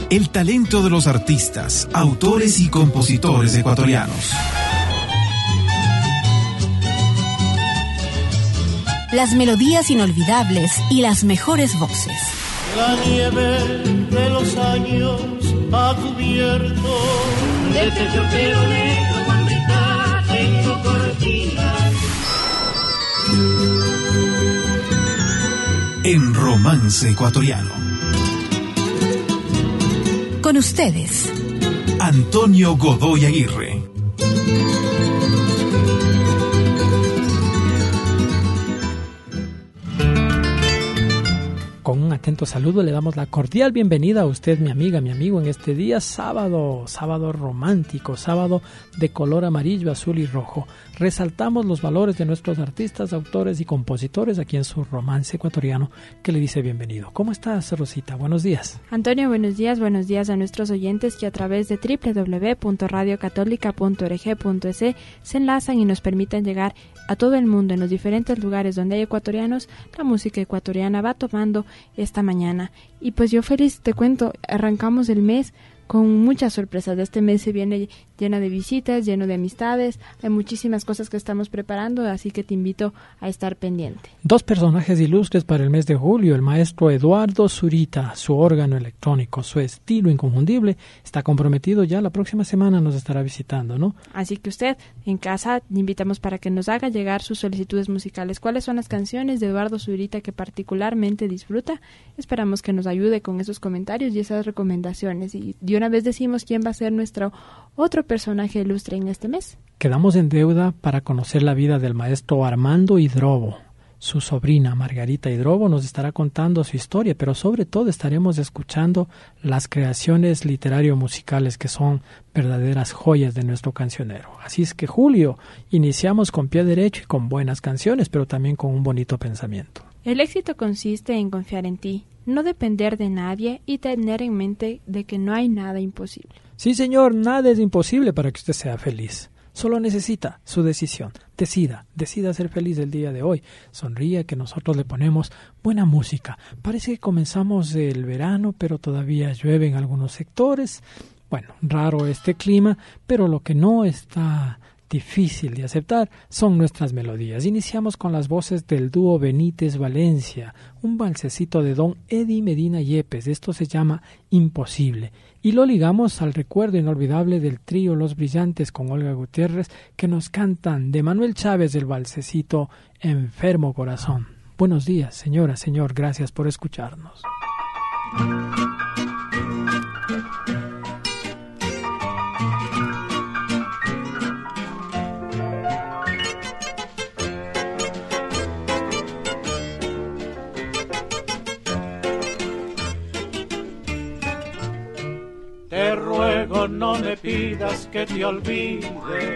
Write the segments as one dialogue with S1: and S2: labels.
S1: El talento de los artistas, autores y compositores ecuatorianos.
S2: Las melodías inolvidables y las mejores voces.
S3: La nieve de los años ha cubierto
S4: de terciopelo negro, guambita, tengo cortinas.
S1: En Romance Ecuatoriano.
S2: Con ustedes,
S1: Antonio Godoy Aguirre.
S5: Con un atento saludo le damos la cordial bienvenida a usted, mi amiga, mi amigo, en este día sábado romántico, sábado de color amarillo, azul y rojo. Resaltamos los valores de nuestros artistas, autores y compositores aquí en su Romance Ecuatoriano, que le dice bienvenido. ¿Cómo estás, Rosita? Buenos días.
S6: Antonio, buenos días a nuestros oyentes que a través de www.radiocatólica.org.es se enlazan y nos permiten llegar a todo el mundo en los diferentes lugares donde hay ecuatorianos. La música ecuatoriana va tomando esta mañana. Y pues yo feliz, te cuento, arrancamos el mes con muchas sorpresas. Este mes se viene llena de visitas, lleno de amistades, hay muchísimas cosas que estamos preparando, así que te invito a estar pendiente.
S5: Dos personajes ilustres para el mes de julio, el maestro Eduardo Zurita, su órgano electrónico, su estilo inconfundible, está comprometido ya, la próxima semana nos estará visitando, ¿no?
S6: Así que usted, en casa, le invitamos para que nos haga llegar sus solicitudes musicales. ¿Cuáles son las canciones de Eduardo Zurita que particularmente disfruta? Esperamos que nos ayude con esos comentarios y esas recomendaciones. Y de una vez decimos quién va a ser nuestro otro personaje ilustre en este mes.
S5: Quedamos en deuda para conocer la vida del maestro Armando Hidrobo. Su sobrina Margarita Hidrobo nos estará contando su historia, pero sobre todo estaremos escuchando las creaciones literario-musicales que son verdaderas joyas de nuestro cancionero. Así es que, Julio, iniciamos con pie derecho y con buenas canciones, pero también con un bonito pensamiento.
S6: El éxito consiste en confiar en ti, no depender de nadie y tener en mente de que no hay nada imposible.
S5: Sí, señor, nada es imposible para que usted sea feliz. Solo necesita su decisión. Decida ser feliz el día de hoy. Sonríe, que nosotros le ponemos buena música. Parece que comenzamos el verano, pero todavía llueve en algunos sectores. Bueno, raro este clima, pero lo que no está difícil de aceptar son nuestras melodías. Iniciamos con las voces del dúo Benítez Valencia, un valsecito de don Eddie Medina Yepes. Esto se llama Imposible. Y lo ligamos al recuerdo inolvidable del trío Los Brillantes con Olga Gutiérrez, que nos cantan de Manuel Chávez el valsecito Enfermo Corazón. Buenos días, señora, señor, gracias por escucharnos.
S3: Te ruego no me pidas que te olvide,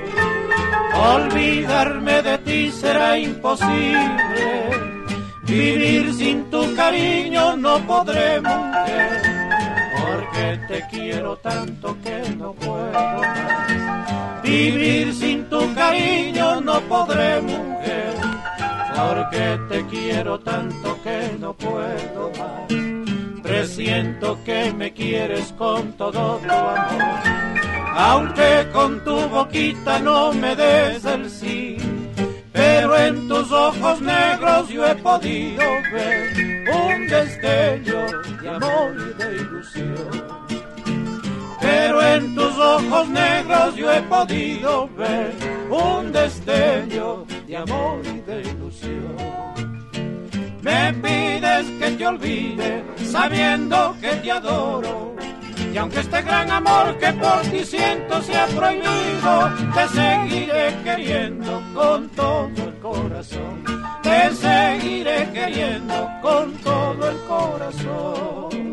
S3: olvidarme de ti será imposible, vivir sin tu cariño no podré, mujer, porque te quiero tanto que no puedo más. Vivir sin tu cariño no podré, mujer, porque te quiero tanto que no puedo más. Presiento que me quieres con todo tu amor, aunque con tu boquita no me des el sí, pero en tus ojos negros yo he podido ver un destello de amor y de ilusión. Pero en tus ojos negros yo he podido ver un destello de amor y de ilusión. Me pides que te olvide, sabiendo que te adoro, y aunque este gran amor que por ti siento sea prohibido, te seguiré queriendo con todo el corazón, te seguiré queriendo con todo el corazón.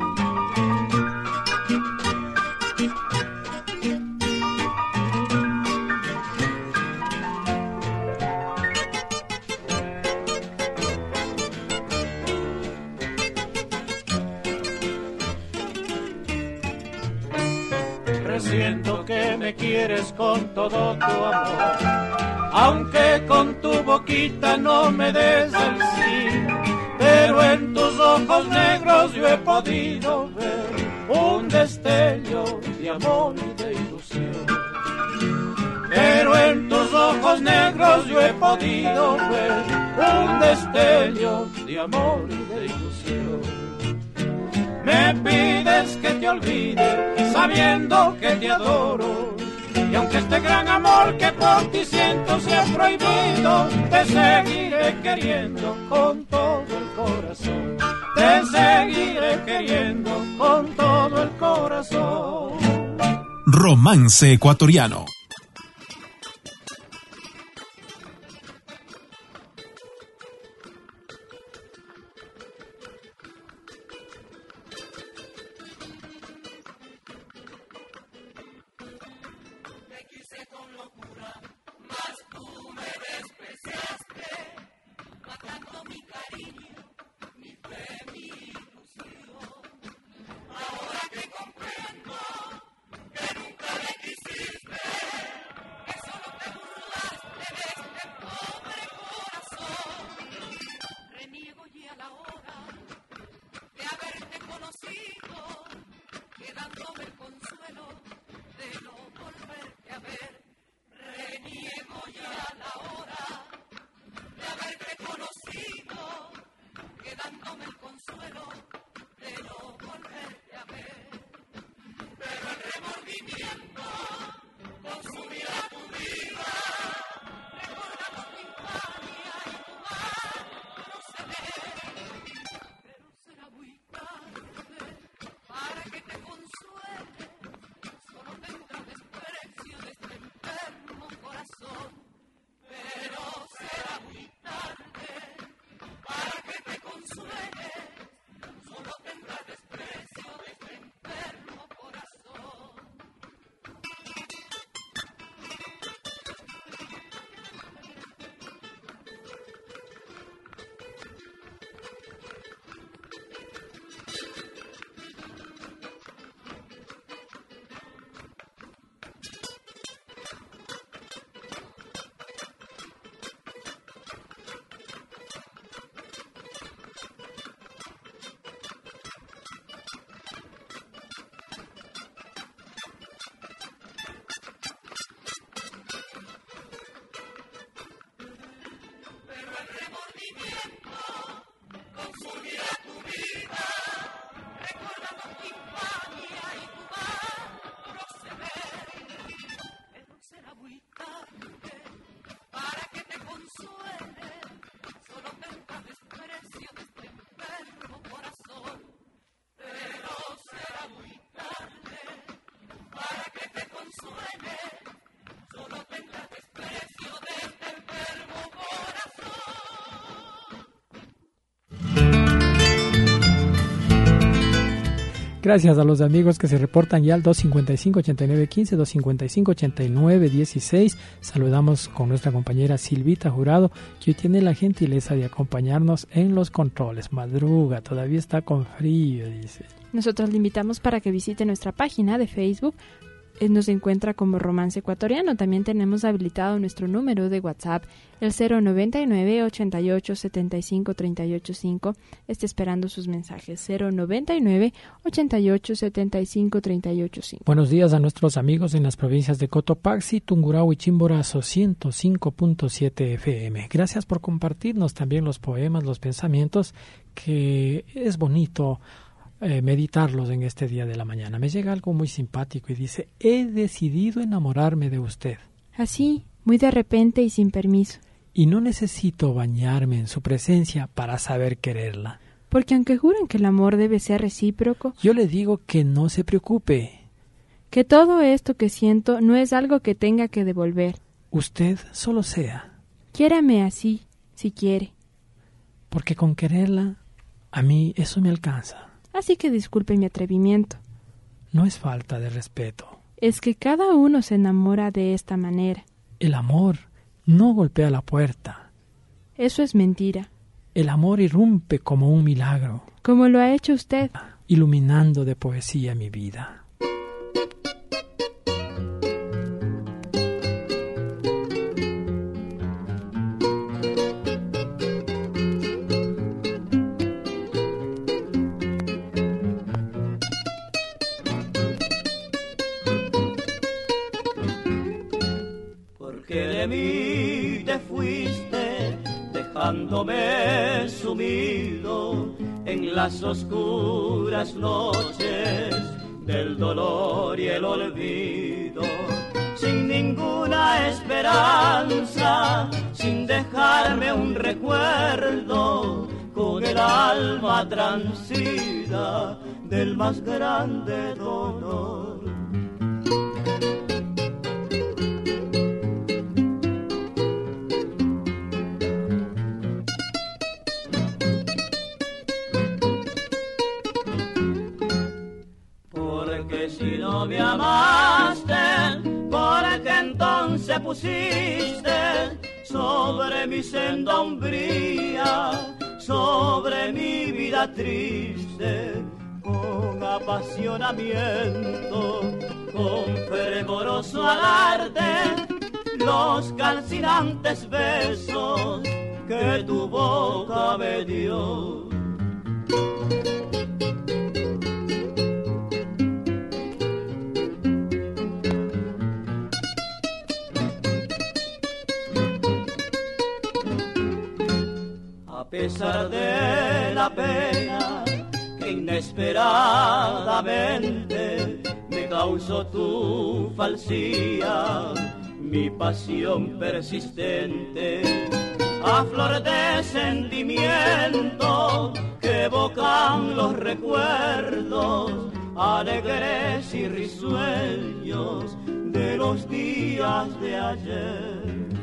S3: Siento que me quieres con todo tu amor, aunque con tu boquita no me des el sí, pero en tus ojos negros yo he podido ver un destello de amor y de ilusión. Pero en tus ojos negros yo he podido ver un destello de amor y de ilusión. Me pides que te olvide sabiendo que te adoro, y aunque este gran amor que por ti siento sea prohibido, te seguiré queriendo con todo el corazón. Te seguiré queriendo con todo el corazón.
S1: Romance ecuatoriano.
S5: Gracias a los amigos que se reportan ya al 255-8915, 255-8916. Saludamos con nuestra compañera Silvita Jurado, que hoy tiene la gentileza de acompañarnos en los controles. Madruga, todavía está con frío, dice.
S6: Nosotros le invitamos para que visite nuestra página de Facebook. Nos encuentra como Romance Ecuatoriano. También tenemos habilitado nuestro número de WhatsApp, el 099-88-75-385. Está esperando sus mensajes, 099-88-75-385.
S5: Buenos días a nuestros amigos en las provincias de Cotopaxi, Tungurahua y Chimborazo, 105.7 FM. Gracias por compartirnos también los poemas, los pensamientos, que es bonito meditarlos en este día de la mañana. Me llega algo muy simpático y dice: he decidido enamorarme de usted.
S6: Así, muy de repente y sin permiso.
S5: Y no necesito bañarme en su presencia para saber quererla.
S6: Porque aunque juran que el amor debe ser recíproco,
S5: yo le digo que no se preocupe.
S6: Que todo esto que siento no es algo que tenga que devolver.
S5: Usted solo sea.
S6: Quiérame así, si quiere.
S5: Porque con quererla, a mí eso me alcanza.
S6: Así que disculpe mi atrevimiento.
S5: No es falta de respeto.
S6: Es que cada uno se enamora de esta manera.
S5: El amor no golpea la puerta.
S6: Eso es mentira.
S5: El amor irrumpe como un milagro.
S6: Como lo ha hecho usted.
S5: Iluminando de poesía mi vida.
S3: de mí te fuiste, dejándome sumido en las oscuras noches del dolor y el olvido, sin ninguna esperanza, sin dejarme un recuerdo, con el alma transida del más grande dolor. Porque si no me amaste, porque entonces pusiste sobre mi senda umbría, sobre mi vida triste, con apasionamiento, con fervoroso alarde, los calcinantes besos que tu boca me dio. A pesar de la pena que inesperadamente me causó tu falsía, mi pasión persistente, a flor de sentimiento que evocan los recuerdos alegres y risueños de los días de ayer.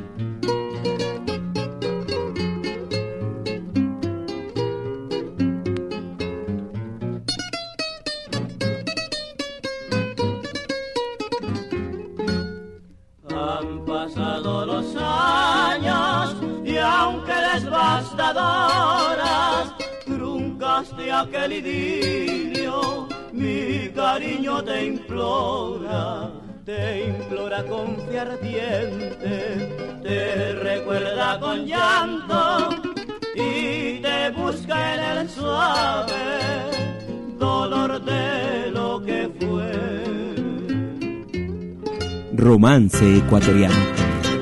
S3: Pasado los años y aunque devastadoras truncaste aquel idilio, mi cariño te implora con fe ardiente, te recuerda con llanto y te busca en el suave dolor de lo que fue.
S7: Romance ecuatoriano.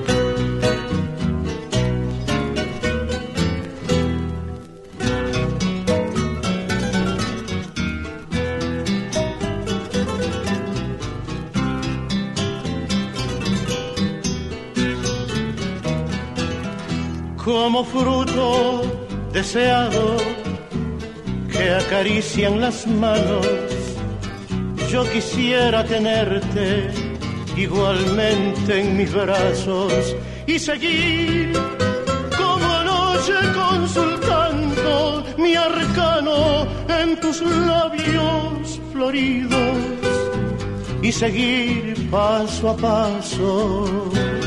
S8: Como fruto deseado que acarician las manos, yo quisiera tenerte igualmente en mis brazos y seguir como anoche consultando mi arcano en tus labios floridos y seguir paso a paso.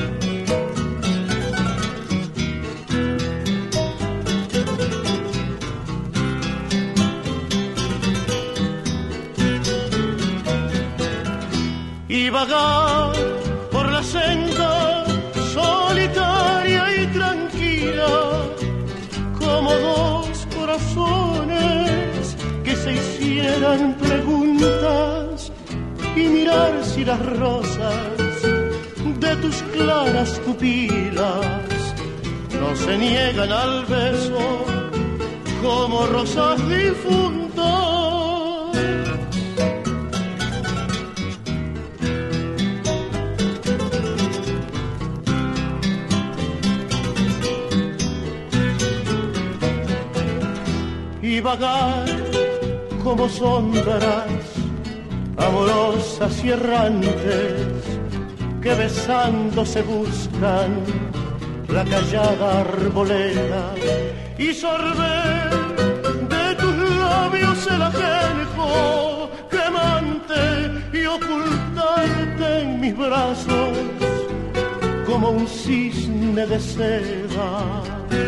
S8: Y vagar por la senda solitaria y tranquila, como dos corazones que se hicieran preguntas y mirar si las rosas de tus claras pupilas no se niegan al beso como rosas difuntas. Y vagar como sombras amorosas y errantes que besándose buscan la callada arboleda y sorber de tus labios el ajenjo quemante y ocultarte en mis brazos como un cisne de seda.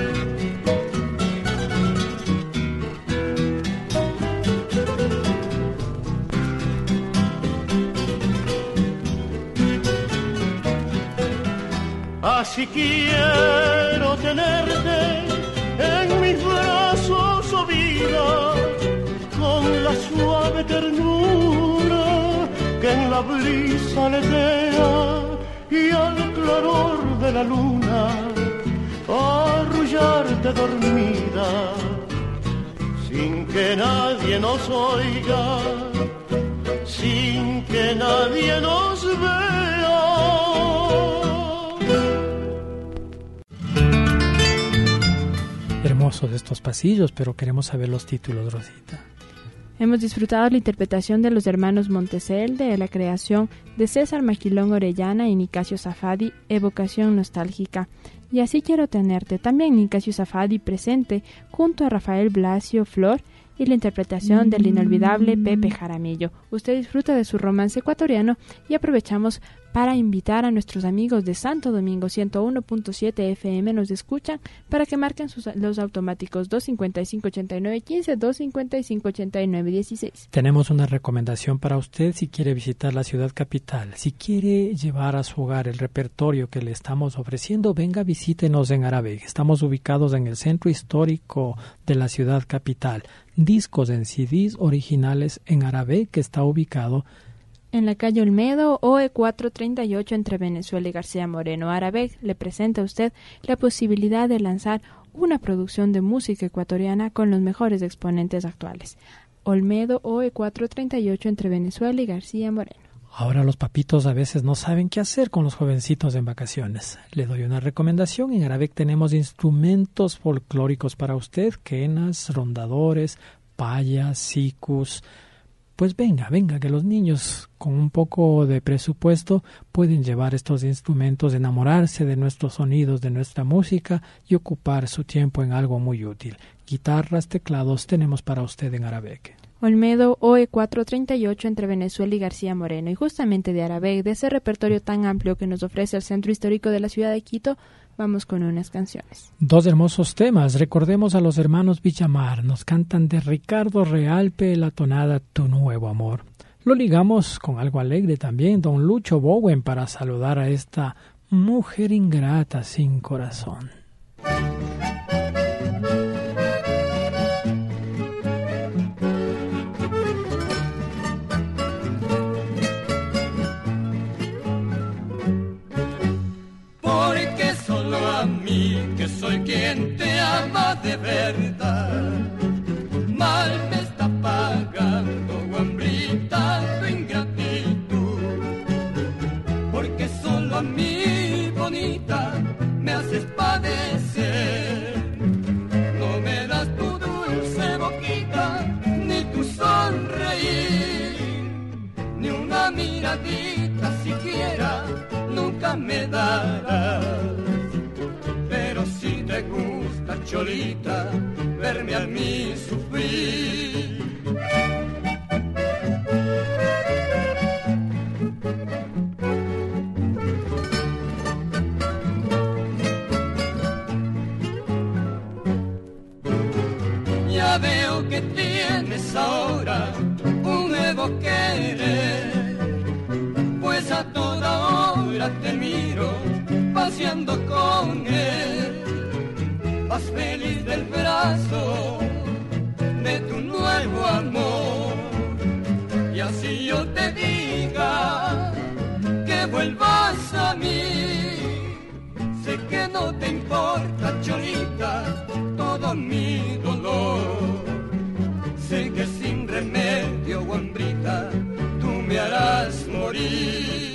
S8: Así quiero tenerte en mis brazos, oh vida, con la suave ternura que en la brisa aletea y y al claror de la luna arrullarte dormida sin que nadie nos oiga, sin que nadie nos vea.
S5: Hermosos estos pasillos, pero queremos saber los títulos, Rosita.
S6: Hemos disfrutado la interpretación de los hermanos Montesel de la creación de César Maquilón Orellana y Nicasio Safadi, Evocación Nostálgica. Y así quiero tenerte, también Nicasio Safadi presente junto a Rafael Blasio Flor y la interpretación del inolvidable Pepe Jaramillo. Usted disfruta de su romance ecuatoriano y aprovechamos para invitar a nuestros amigos de Santo Domingo 101.7 FM nos escuchan para que marquen los automáticos 255-8915, 255-8916.
S5: Tenemos una recomendación para usted si quiere visitar la ciudad capital. Si quiere llevar a su hogar el repertorio que le estamos ofreciendo, venga, visítenos en Araveg. Estamos ubicados en el centro histórico de la ciudad capital. Discos en CDs originales en Araveg, que está ubicado
S6: en la calle Olmedo, OE 438, entre Venezuela y García Moreno. Araveg le presenta a usted la posibilidad de lanzar una producción de música ecuatoriana con los mejores exponentes actuales. Olmedo, OE 438, entre Venezuela y García Moreno.
S5: Ahora los papitos a veces no saben qué hacer con los jovencitos en vacaciones. Le doy una recomendación. En Araveg tenemos instrumentos folclóricos para usted, quenas, rondadores, payas, sicus. Pues venga, que los niños con un poco de presupuesto pueden llevar estos instrumentos, enamorarse de nuestros sonidos, de nuestra música y ocupar su tiempo en algo muy útil. Guitarras, teclados tenemos para usted en Araveg.
S6: Olmedo, OE 438, entre Venezuela y García Moreno. Y justamente de Araveg, de ese repertorio tan amplio que nos ofrece el centro histórico de la ciudad de Quito, vamos con unas canciones.
S5: Dos hermosos temas. Recordemos a los hermanos Villamar. Nos cantan de Ricardo Realpe la tonada Tu Nuevo Amor. Lo ligamos con algo alegre también, don Lucho Bowen, para saludar a esta mujer ingrata sin corazón.
S3: Que soy quien te ama de verdad, mal me está pagando, guambrita, tu ingratitud, porque solo a mí, bonita, me haces padecer. No me das tu dulce boquita, ni tu sonreír, ni una miradita siquiera, nunca me darás. Si te gusta, cholita, verme a mí sufrir. Ya veo que tienes ahora un nuevo querer, pues a toda hora te miro paseando con él. Vas feliz del brazo de tu nuevo amor, y así yo te diga que vuelvas a mí. Sé que no te importa, cholita, todo mi dolor. Sé que sin remedio, guambrita, tú me harás morir.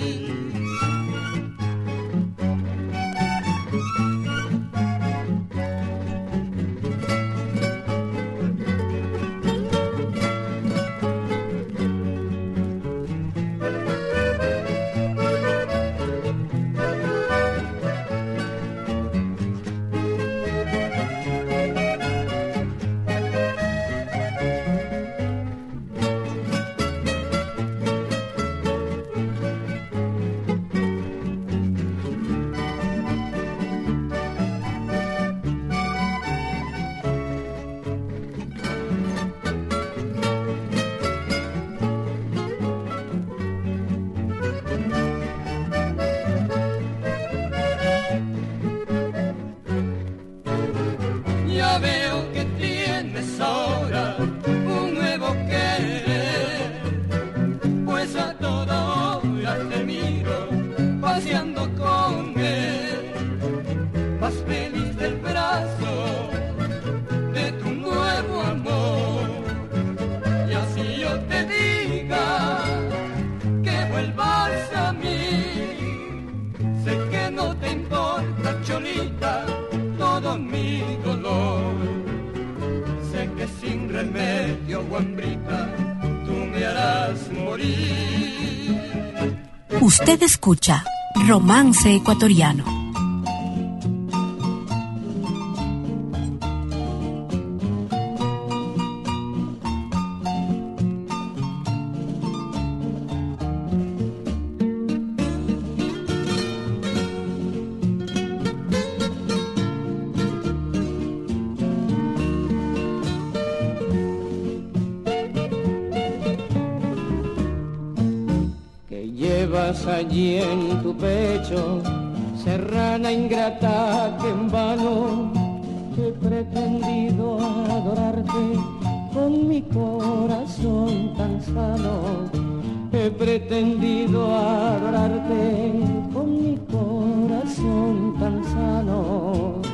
S3: prometió Guambrita, tú me harás morir.
S2: Usted escucha Romance Ecuatoriano.
S4: Allí en tu pecho, serrana ingrata que en vano he pretendido adorarte con mi corazón tan sano. He pretendido adorarte con mi corazón tan sano.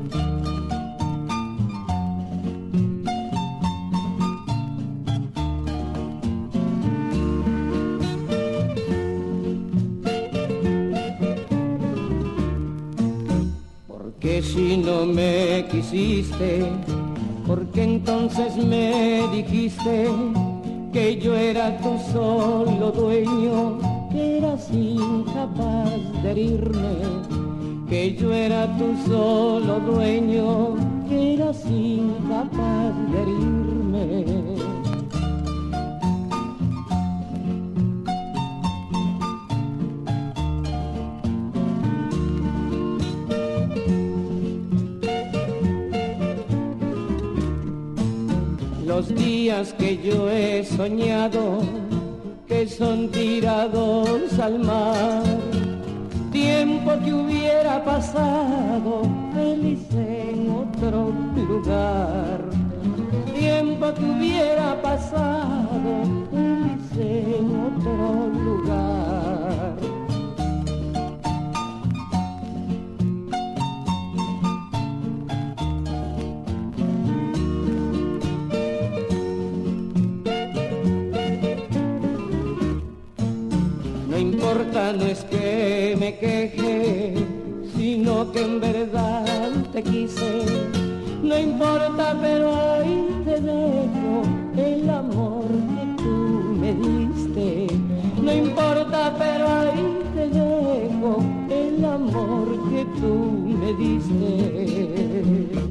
S4: Que si no me quisiste, porque entonces me dijiste que yo era tu solo dueño, que eras incapaz de herirme, que yo era tu solo dueño, que eras incapaz de herirme. Los días que yo he soñado, que son tirados al mar, tiempo que hubiera pasado feliz en otro lugar, tiempo que hubiera pasado feliz en otro lugar. No es que me queje, sino que en verdad te quise. No importa, pero ahí te dejo el amor que tú me diste. No importa, pero ahí te dejo el amor que tú me diste.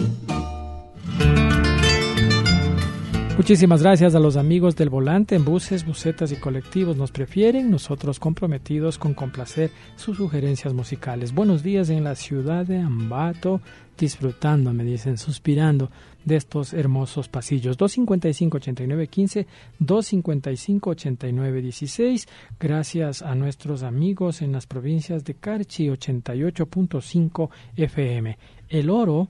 S5: Muchísimas gracias a los amigos del volante en buses, busetas y colectivos. Nos prefieren, nosotros comprometidos con complacer sus sugerencias musicales. Buenos días en la ciudad de Ambato, disfrutando, me dicen, suspirando de estos hermosos pasillos. 255-8915, 255-8916. Gracias a nuestros amigos en las provincias de Carchi, 88.5 FM. El Oro,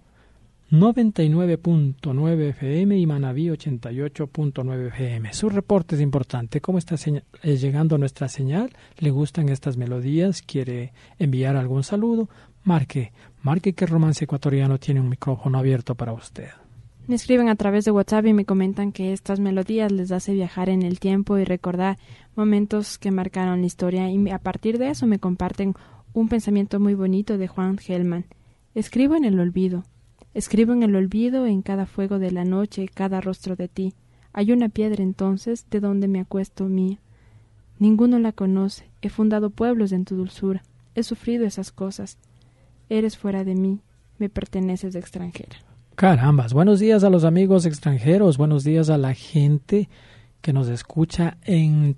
S5: 99.9 FM y Manabí 88.9 FM. Su reporte es importante. ¿Cómo está llegando nuestra señal? ¿Le gustan estas melodías? ¿Quiere enviar algún saludo? Marque que Romance Ecuatoriano tiene un micrófono abierto para usted.
S6: Me escriben a través de WhatsApp y me comentan que estas melodías les hace viajar en el tiempo y recordar momentos que marcaron la historia, y a partir de eso me comparten un pensamiento muy bonito de Juan Gelman. Escribo en el olvido, en cada fuego de la noche, cada rostro de ti. Hay una piedra entonces de donde me acuesto mía. Ninguno la conoce, he fundado pueblos en tu dulzura, he sufrido esas cosas. Eres fuera de mí, me perteneces de extranjera.
S5: Carambas, buenos días a los amigos extranjeros, buenos días a la gente que nos escucha en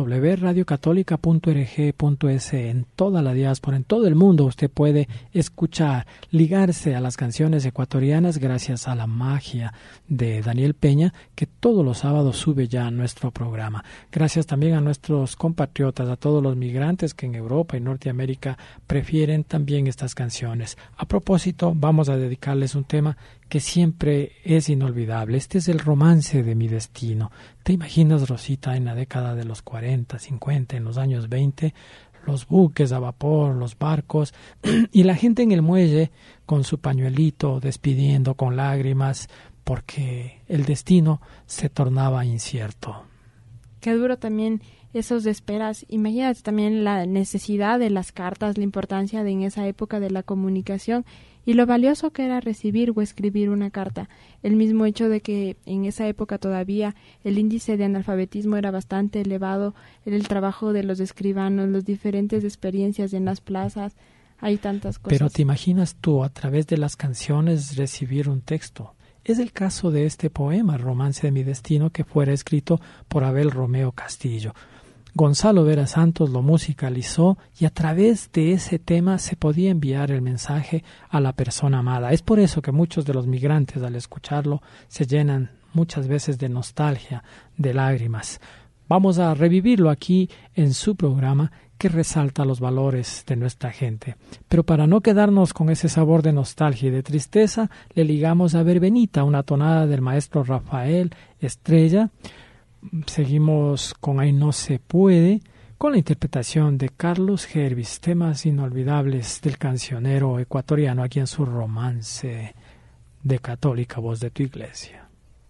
S5: www.radiocatólica.org.es, en toda la diáspora, en todo el mundo. Usted puede escuchar, ligarse a las canciones ecuatorianas gracias a la magia de Daniel Peña, que todos los sábados sube ya a nuestro programa. Gracias también a nuestros compatriotas, a todos los migrantes que en Europa y Norteamérica prefieren también estas canciones. A propósito, vamos a dedicarles un tema que siempre es inolvidable. Este es el romance de mi destino. ¿Te imaginas, Rosita, en la década de los 40, 50, en los años 20, los buques a vapor, los barcos y la gente en el muelle con su pañuelito despidiendo con lágrimas porque el destino se tornaba incierto?
S6: qué duro también esos de esperas. Imagínate también la necesidad de las cartas, la importancia de en esa época de la comunicación y lo valioso que era recibir o escribir una carta. El mismo hecho de que en esa época todavía el índice de analfabetismo era bastante elevado, el trabajo de los escribanos, las diferentes experiencias en las plazas, hay tantas cosas.
S5: Pero te imaginas tú a través de las canciones recibir un texto. Es el caso de este poema, Romance de mi destino, que fuera escrito por Abel Romeo Castillo. Gonzalo Vera Santos lo musicalizó y a través de ese tema se podía enviar el mensaje a la persona amada. Es por eso que muchos de los migrantes al escucharlo se llenan muchas veces de nostalgia, de lágrimas. Vamos a revivirlo aquí en su programa que resalta los valores de nuestra gente. Pero para no quedarnos con ese sabor de nostalgia y de tristeza, le ligamos a Verbenita, una tonada del maestro Rafael Estrella. Seguimos con Ahí no se puede, con la interpretación de Carlos Gervis, temas inolvidables del cancionero ecuatoriano aquí en su Romance de Católica Voz de tu Iglesia.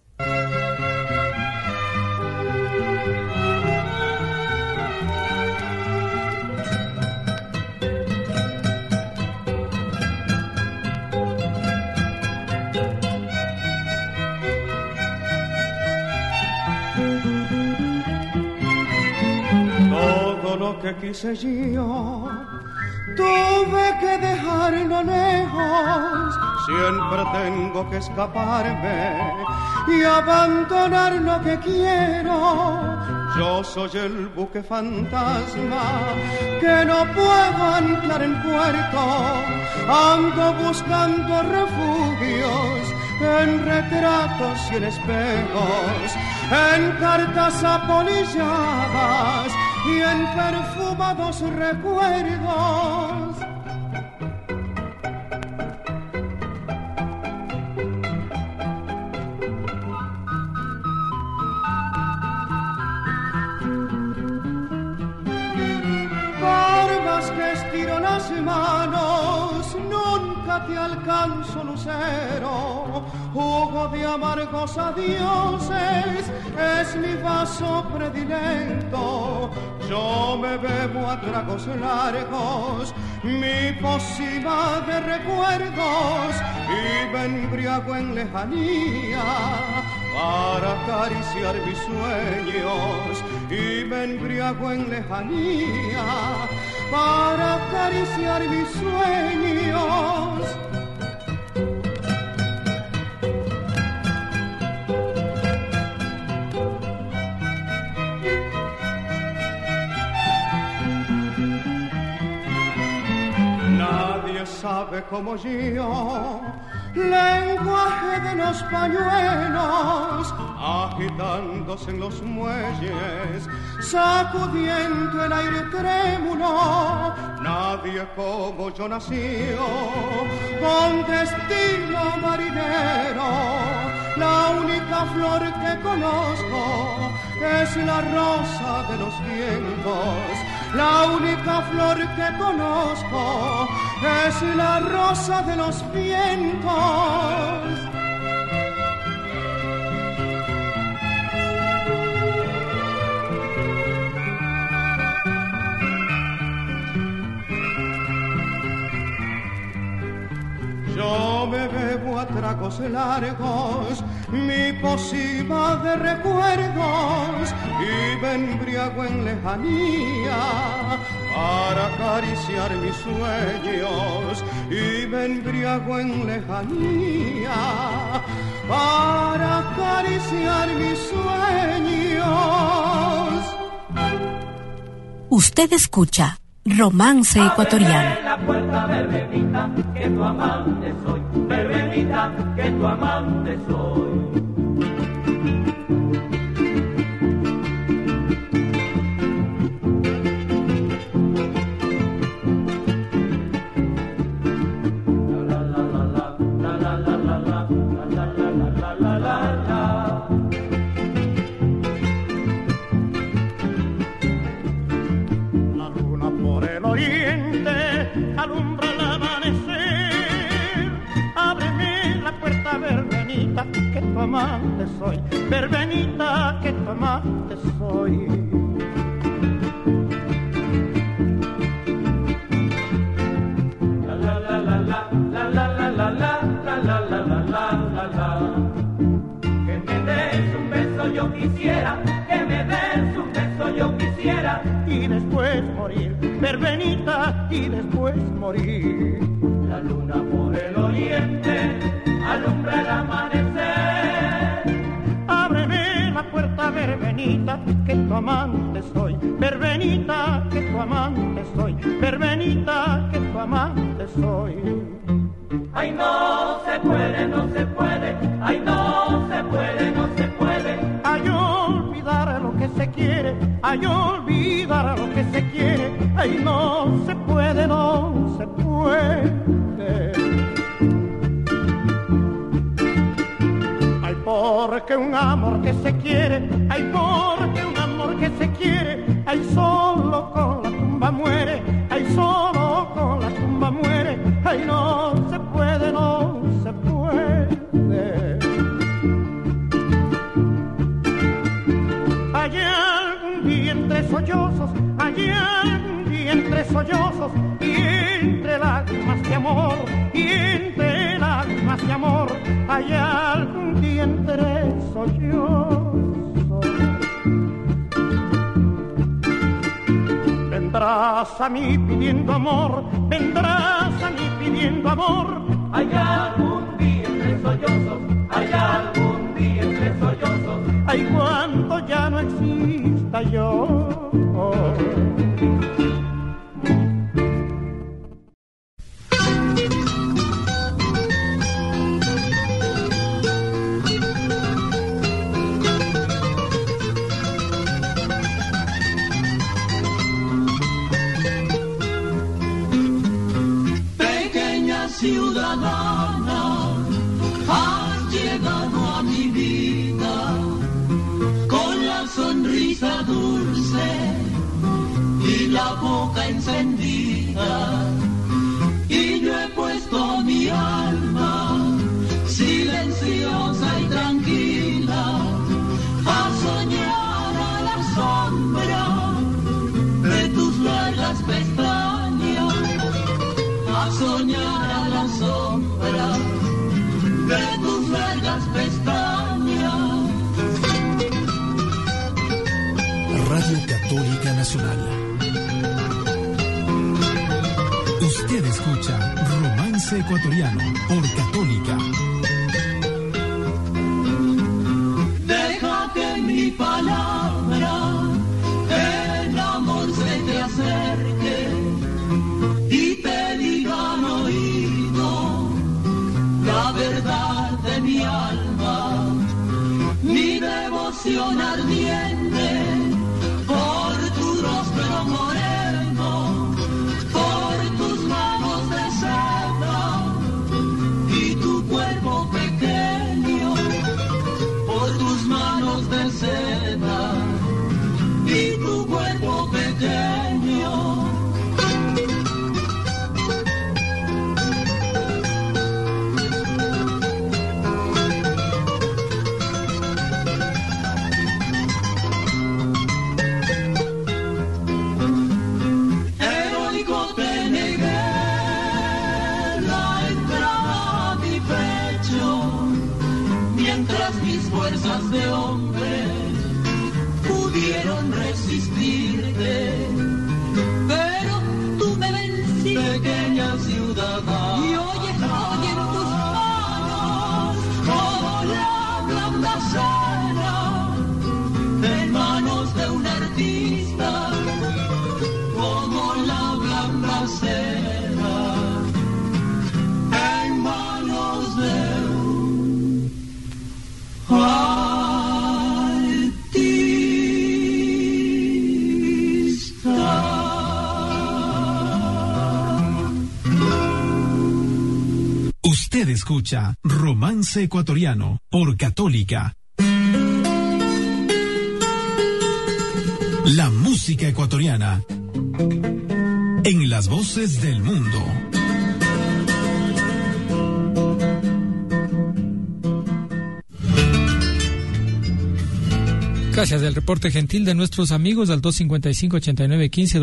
S8: Lo que quise yo, tuve que dejarlo lejos. Siempre tengo que escaparme y abandonar lo que quiero. Yo soy el buque fantasma que no puedo anclar en puerto. Ando buscando refugios en retratos y en espejos, en cartas apolilladas y en perfumados recuerdos. Por más que estiro las manos, nunca te alcanzo, lucero. Jugo de amargos adioses es mi vaso predilecto. Yo me bebo a tragos largos mi pócima de recuerdos y me embriago en lejanía para acariciar mis sueños. Y me embriago en lejanía para acariciar mis sueños. Sabe como yo, lenguaje de los pañuelos, agitándose en los muelles, sacudiendo el aire trémulo. Nadie como yo nació, con destino marinero. La única flor que conozco es la rosa de los vientos. La única flor que conozco es la rosa de los vientos. Yo me bebo a tragos largos mi pócima de recuerdos y me embriago en lejanía para acariciar mis sueños. Y me embriago en lejanía para acariciar mis sueños.
S2: Usted escucha Romance Ecuatoriano.
S3: La puerta, Verbenita, que tu amante soy. Verbenita, que tu amante soy.
S8: Alumbra el amanecer, ábreme la puerta, Verbenita, que tu amante soy, verbenita que tu amante soy. La la la la la la la la la la la la la la la. Que me des un beso yo quisiera, que me des un beso yo quisiera, y después morir, verbenita, y después morir. La luna por el oriente alumbra el amanecer. Ábreme la puerta, verbenita, que tu amante soy, verbenita, que tu amante soy, verbenita, que tu amante soy. Ay, no se puede, no se puede, ay, no se puede, no se puede. Ay, olvidar lo que se quiere, ay, olvidar lo que se quiere, ay, no se puede, no se puede. Ay, porque un amor que se quiere, ay, porque un amor que se quiere, ay, solo con la tumba muere, ay, solo con la tumba muere, ay, no se puede, no se puede. Hay algún día entre sollozos, hay algún día entre sollozos, y entre lágrimas de amor, y entre lágrimas de amor, hay algún día entre sollozos. Vendrás a mí pidiendo amor, vendrás a mí pidiendo amor. Hay algún día entre sollozos, hay algún día entre sollozos, ay, cuando ya no exista yo.
S9: Ciudadana, has llegado a mi vida con la sonrisa dulce y la boca encendida, y yo he puesto mi alma silenciosa y tranquila a soñar a la sombra de tus largas pestañas, a soñar a la sombra de tus largas pestañas.
S1: Radio Católica Nacional. Usted escucha Romance Ecuatoriano por Católica.
S9: Deja que mi palabra, el amor se te acerque y te diga al oído la verdad de mi alma, mi devoción ardiente por tu rostro moreno, por tus manos de seda y tu cuerpo pequeño, por tus manos de seda y tu cuerpo pequeño. De hombre pudieron resistirte, pero tú me venciste, pequeña ciudadana, y hoy estoy en tus manos como la blanda cera en manos de un artista, como la blanda cera en manos de un artista.
S1: Usted escucha Romance Ecuatoriano por Católica. La música ecuatoriana en las voces del mundo.
S5: Gracias del reporte gentil de nuestros amigos al 255-8915,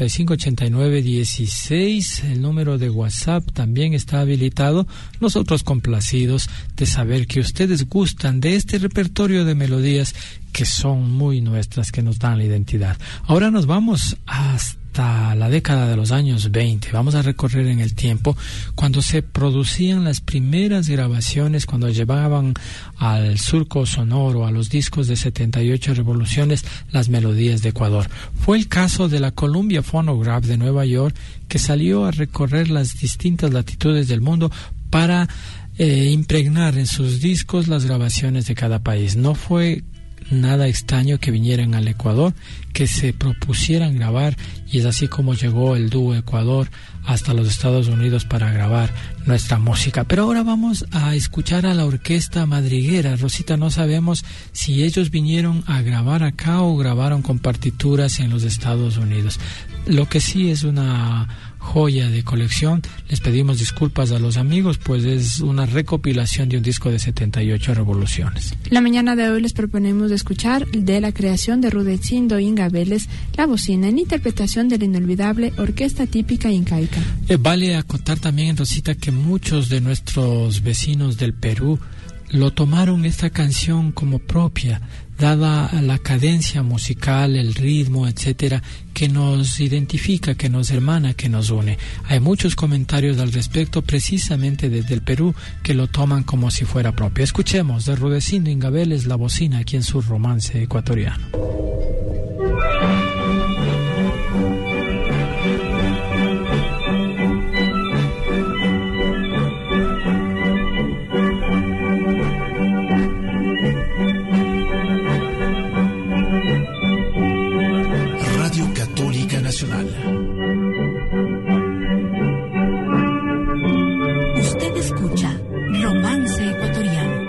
S5: 255-8916. El número de WhatsApp también está habilitado. Nosotros complacidos de saber que ustedes gustan de este repertorio de melodías que son muy nuestras, que nos dan la identidad. Ahora nos vamos hasta la década de los años 20. Vamos a recorrer en el tiempo cuando se producían las primeras grabaciones, cuando llevaban al surco sonoro, a los discos de 78 revoluciones, las melodías de Ecuador. Fue el caso de la Columbia Phonograph de Nueva York, que salió a recorrer las distintas latitudes del mundo para impregnar en sus discos las grabaciones de cada país. No fue nada extraño que vinieran al Ecuador, que se propusieran grabar, y es así como llegó el dúo Ecuador hasta los Estados Unidos para grabar nuestra música. Pero ahora vamos a escuchar a la Orquesta Madriguera. Rosita, no sabemos si ellos vinieron a grabar acá o grabaron con partituras en los Estados Unidos. Lo que sí es una joya de colección. Les pedimos disculpas a los amigos, pues es una recopilación de un disco de 78 revoluciones.
S6: La mañana de hoy les proponemos escuchar de la creación de Rudecindo Inga Vélez, La Bocina, en interpretación de la inolvidable Orquesta Típica Incaica.
S5: Vale acotar también, Rosita, que muchos de nuestros vecinos del Perú lo tomaron esta canción como propia, dada la cadencia musical, el ritmo, etcétera, que nos identifica, que nos hermana, que nos une. Hay muchos comentarios al respecto, precisamente desde el Perú, que lo toman como si fuera propio. Escuchemos de Rudecindo Inga Vélez, La Bocina, aquí en su Romance Ecuatoriano.
S2: Usted escucha Romance Ecuatoriano.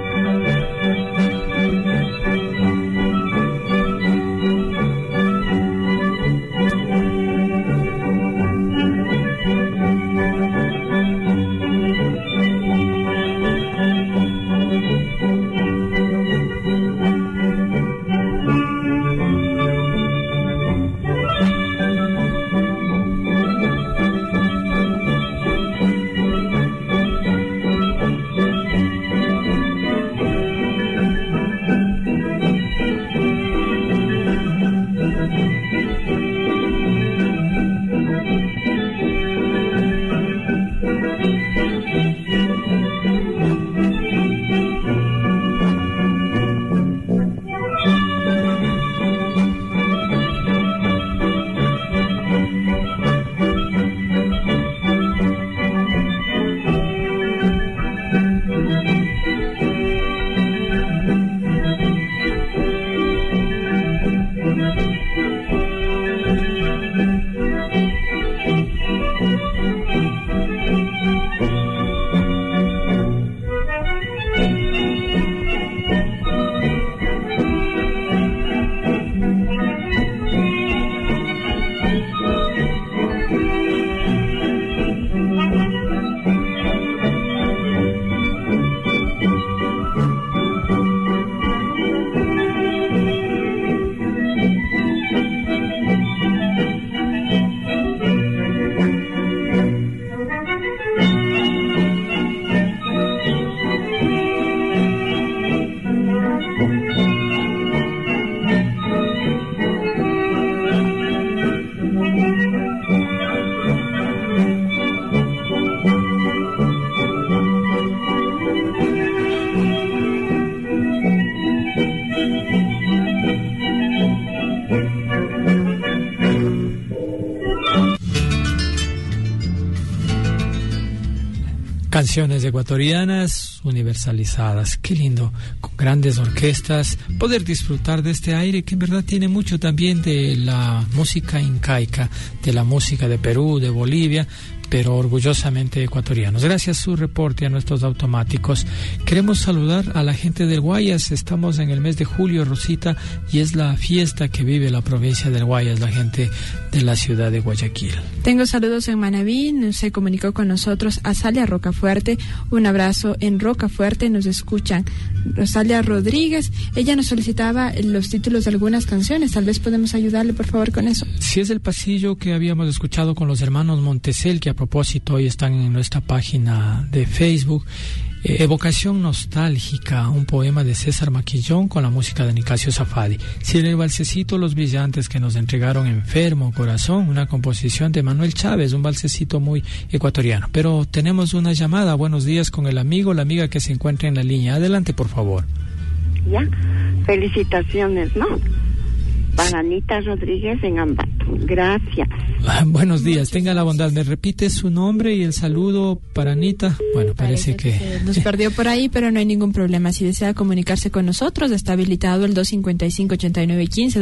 S5: Canciones ecuatorianas universalizadas. Qué lindo, con grandes orquestas, poder disfrutar de este aire que en verdad tiene mucho también de la música incaica, de la música de Perú, de Bolivia, pero orgullosamente ecuatorianos. Gracias a su reporte, a nuestros automáticos. Queremos saludar a la gente del Guayas. Estamos en el mes de julio, Rosita, y es la fiesta que vive la provincia del Guayas, la gente de la ciudad de Guayaquil.
S6: Tengo saludos en Manabí, se comunicó con nosotros Azalia Rocafuerte. Un abrazo en Rocafuerte, nos escuchan. Rosalia Rodríguez, ella nos solicitaba los títulos de algunas canciones, tal vez podemos ayudarle por favor con eso.
S5: Si es el pasillo que habíamos escuchado con los hermanos Montesel, que a propósito hoy están en nuestra página de Facebook. Evocación nostálgica, un poema de César Maquillón con la música de Nicasio Safadi. Si en el balsecito Los Brillantes que nos entregaron Enfermo Corazón, una composición de Manuel Chávez, un balsecito muy ecuatoriano. Pero tenemos una llamada. Buenos días con el amigo, la amiga que se encuentra en la línea. Adelante, por favor.
S10: Ya, felicitaciones, ¿no? Para Anita Rodríguez en Ambato. Gracias.
S5: Buenos días, tenga la bondad. ¿Me repite su nombre y el saludo para Anita? Bueno, parece que
S6: nos perdió por ahí, pero no hay ningún problema. Si desea comunicarse con nosotros, está habilitado el 255-8915,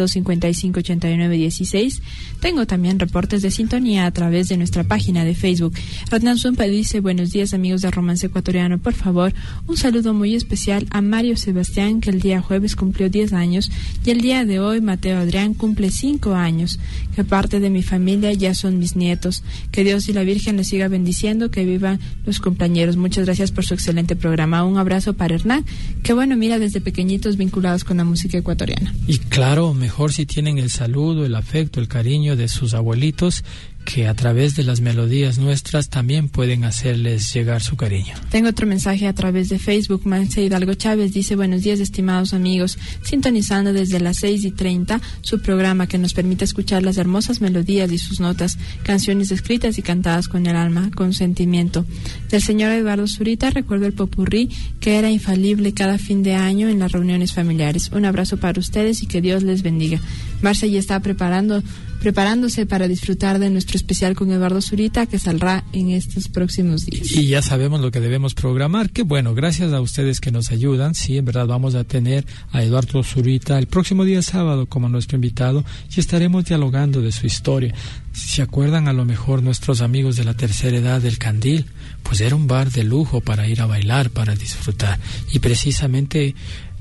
S6: 255-8916. Tengo también reportes de sintonía a través de nuestra página de Facebook. Radnan Zumpa dice: buenos días, amigos de Romance Ecuatoriano. Por favor, un saludo muy especial a Mario Sebastián, que el día jueves cumplió 10 años, y el día de hoy Mateo Adrián cumple 5 años, que parte de mi familia ya son mis nietos. Que Dios y la Virgen les siga bendiciendo, que vivan los compañeros. Muchas gracias por su excelente programa. Un abrazo para Hernán, que bueno, mira, desde pequeñitos vinculados con la música ecuatoriana.
S5: Y claro, mejor si tienen el saludo, el afecto, el cariño de sus abuelitos, que a través de las melodías nuestras también pueden hacerles llegar su cariño.
S6: Tengo otro mensaje a través de Facebook. Mance Hidalgo Chávez dice: buenos días, estimados amigos, sintonizando desde las 6:30 su programa que nos permite escuchar las hermosas melodías y sus notas, canciones escritas y cantadas con el alma, con sentimiento. Del señor Eduardo Zurita recuerdo el popurrí que era infalible cada fin de año en las reuniones familiares. Un abrazo para ustedes y que Dios les bendiga. Marcia ya está preparándose para disfrutar de nuestro especial con Eduardo Zurita, que saldrá en estos próximos días.
S5: Y ya sabemos lo que debemos programar. Qué bueno, gracias a ustedes que nos ayudan. Sí, en verdad vamos a tener a Eduardo Zurita el próximo día sábado como nuestro invitado y estaremos dialogando de su historia. Si se acuerdan, a lo mejor nuestros amigos de la tercera edad del Candil, pues era un bar de lujo para ir a bailar, para disfrutar. Y precisamente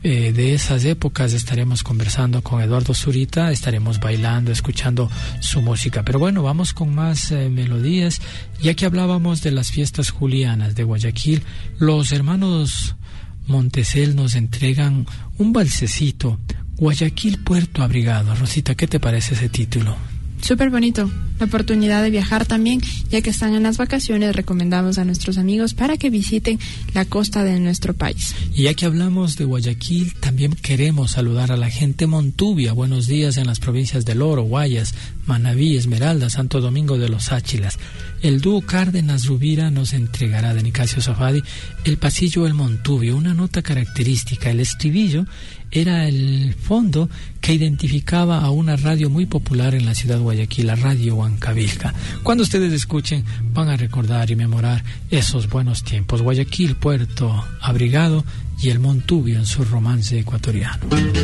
S5: de esas épocas estaremos conversando con Eduardo Zurita, estaremos bailando, escuchando su música. Pero bueno, vamos con más melodías. Ya que hablábamos de las fiestas julianas de Guayaquil, los hermanos Montesel nos entregan un balsecito, Guayaquil Puerto Abrigado. Rosita, ¿qué te parece ese título?
S6: Súper bonito, la oportunidad de viajar también, ya que están en las vacaciones, recomendamos a nuestros amigos para que visiten la costa de nuestro país.
S5: Y ya que hablamos de Guayaquil, también queremos saludar a la gente Montubia. Buenos días en las provincias del Oro, Guayas, Manabí, Esmeralda, Santo Domingo de los Áchilas. El dúo Cárdenas Rubira nos entregará de Nicasio Safadi el pasillo El Montubio, una nota característica. El estribillo era el fondo que identificaba a una radio muy popular en la ciudad de Guayaquil, la Radio Huancavilca. Cuando ustedes escuchen, van a recordar y memorar esos buenos tiempos. Guayaquil, Puerto Abrigado y El Montubio en su romance ecuatoriano.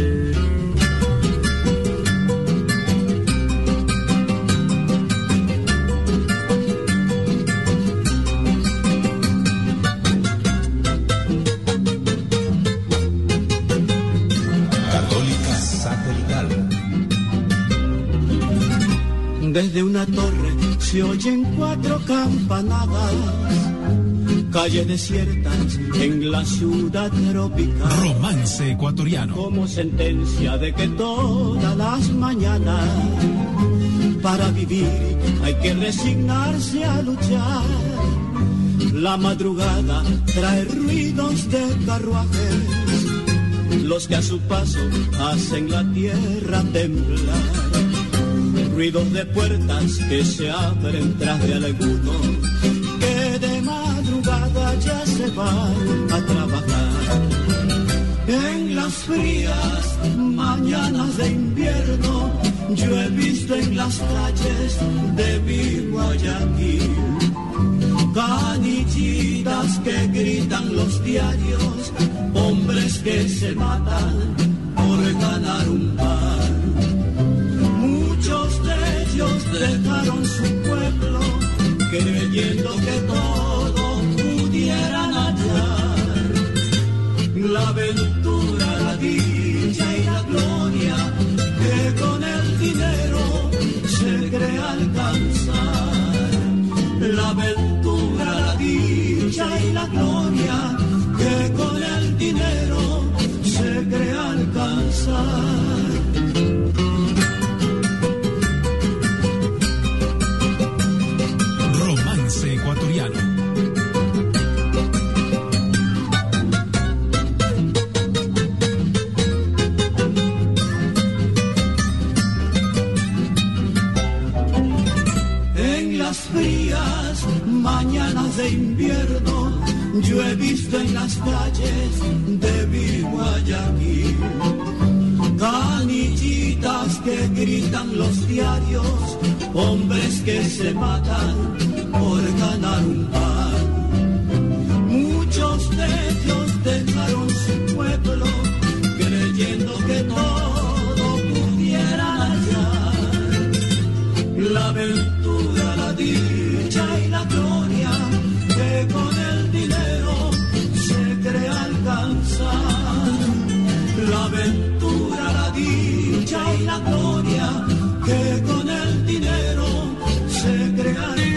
S9: Desde una torre se oyen 4 campanadas, calles desiertas en la ciudad tropical.
S1: Romance ecuatoriano.
S9: Como sentencia de que todas las mañanas para vivir hay que resignarse a luchar. La madrugada trae ruidos de carruajes, los que a su paso hacen la tierra temblar. Ruidos de puertas que se abren tras de alguno que de madrugada ya se van a trabajar. En las frías mañanas de invierno yo he visto en las calles de mi Guayaquil canillitas que gritan los diarios, hombres que se matan por ganar un pan. Muchos de ellos dejaron su pueblo creyendo
S1: Romance ecuatoriano.
S9: Frías mañanas de invierno, yo he visto en las calles de mi Guayaquil canillitas que gritan los diarios, hombres que se matan por ganar un pan. Muchos de ellos dejaron su pueblo creyendo que todo pudieran hallar. La aventura, la dicha y la gloria que con el dinero se cree alcanzar. La aventura, la dicha y la gloria que con el dinero se cree alcanzar.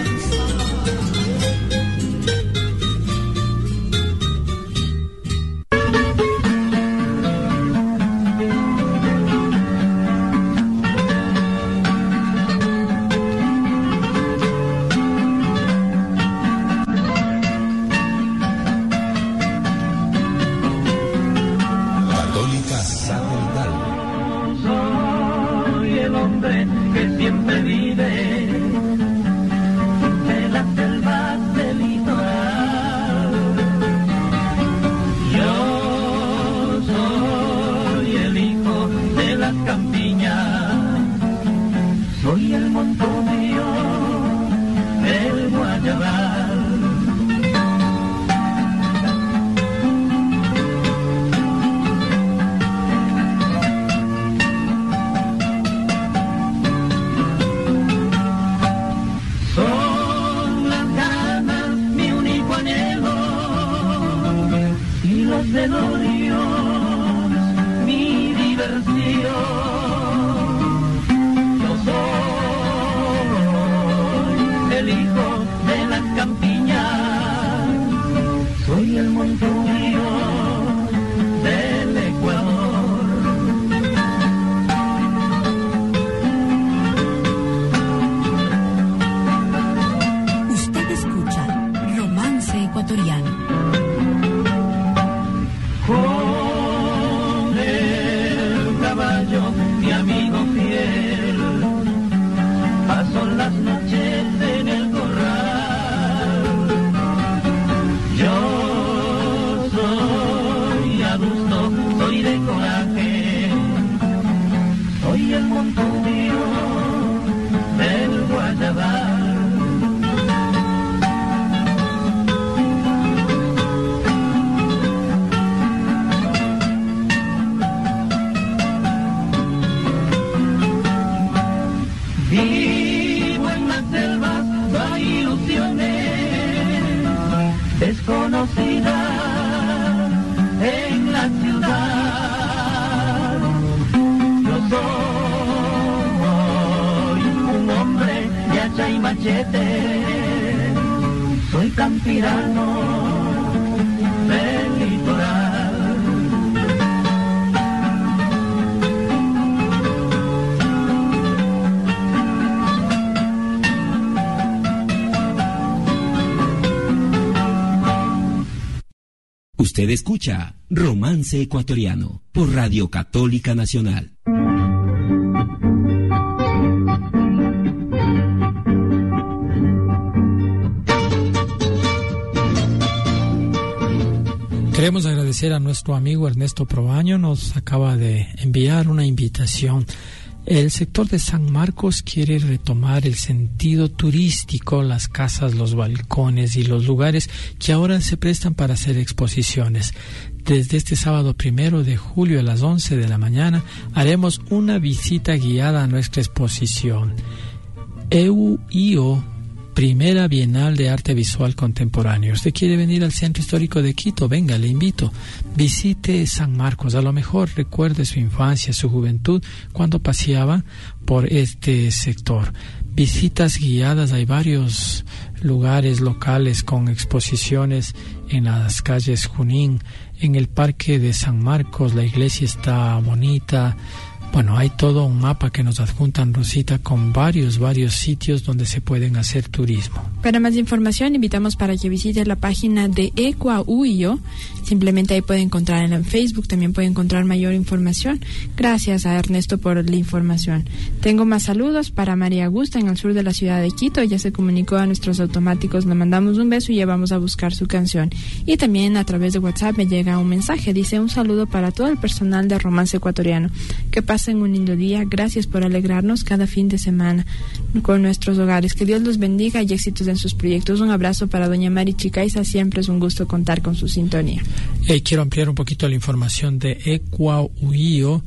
S8: Soy campirano del litoral.
S7: Usted escucha Romance Ecuatoriano por Radio Católica Nacional.
S5: Queremos agradecer a nuestro amigo Ernesto Proaño, nos acaba de enviar una invitación. El sector de San Marcos quiere retomar el sentido turístico, las casas, los balcones y los lugares que ahora se prestan para hacer exposiciones. Desde este sábado 1 de julio a las 11 de la mañana haremos una visita guiada a nuestra exposición. EUIO primera Bienal de Arte Visual Contemporáneo. ¿Usted quiere venir al Centro Histórico de Quito? Venga, le invito. Visite San Marcos. A lo mejor recuerde su infancia, su juventud, cuando paseaba por este sector. Visitas guiadas, hay varios lugares locales con exposiciones en las calles Junín, en el Parque de San Marcos. La iglesia está bonita. Bueno, hay todo un mapa que nos adjuntan, Rosita, con varios sitios donde se pueden hacer turismo.
S6: Para más información, invitamos para que visite la página de EcuaUIO. Simplemente ahí puede encontrar en Facebook, también puede encontrar mayor información. Gracias a Ernesto por la información. Tengo más saludos para María Augusta en el sur de la ciudad de Quito. Ya se comunicó a nuestros automáticos, le mandamos un beso y ya vamos a buscar su canción. Y también a través de WhatsApp me llega un mensaje, dice: un saludo para todo el personal de Romance Ecuatoriano. Que pasen un lindo día, gracias por alegrarnos cada fin de semana con nuestros hogares. Que Dios los bendiga y éxitos en sus proyectos. Un abrazo para doña Mari Chicaiza, siempre es un gusto contar con su sintonía.
S5: Quiero ampliar un poquito la información de EcuaUIO.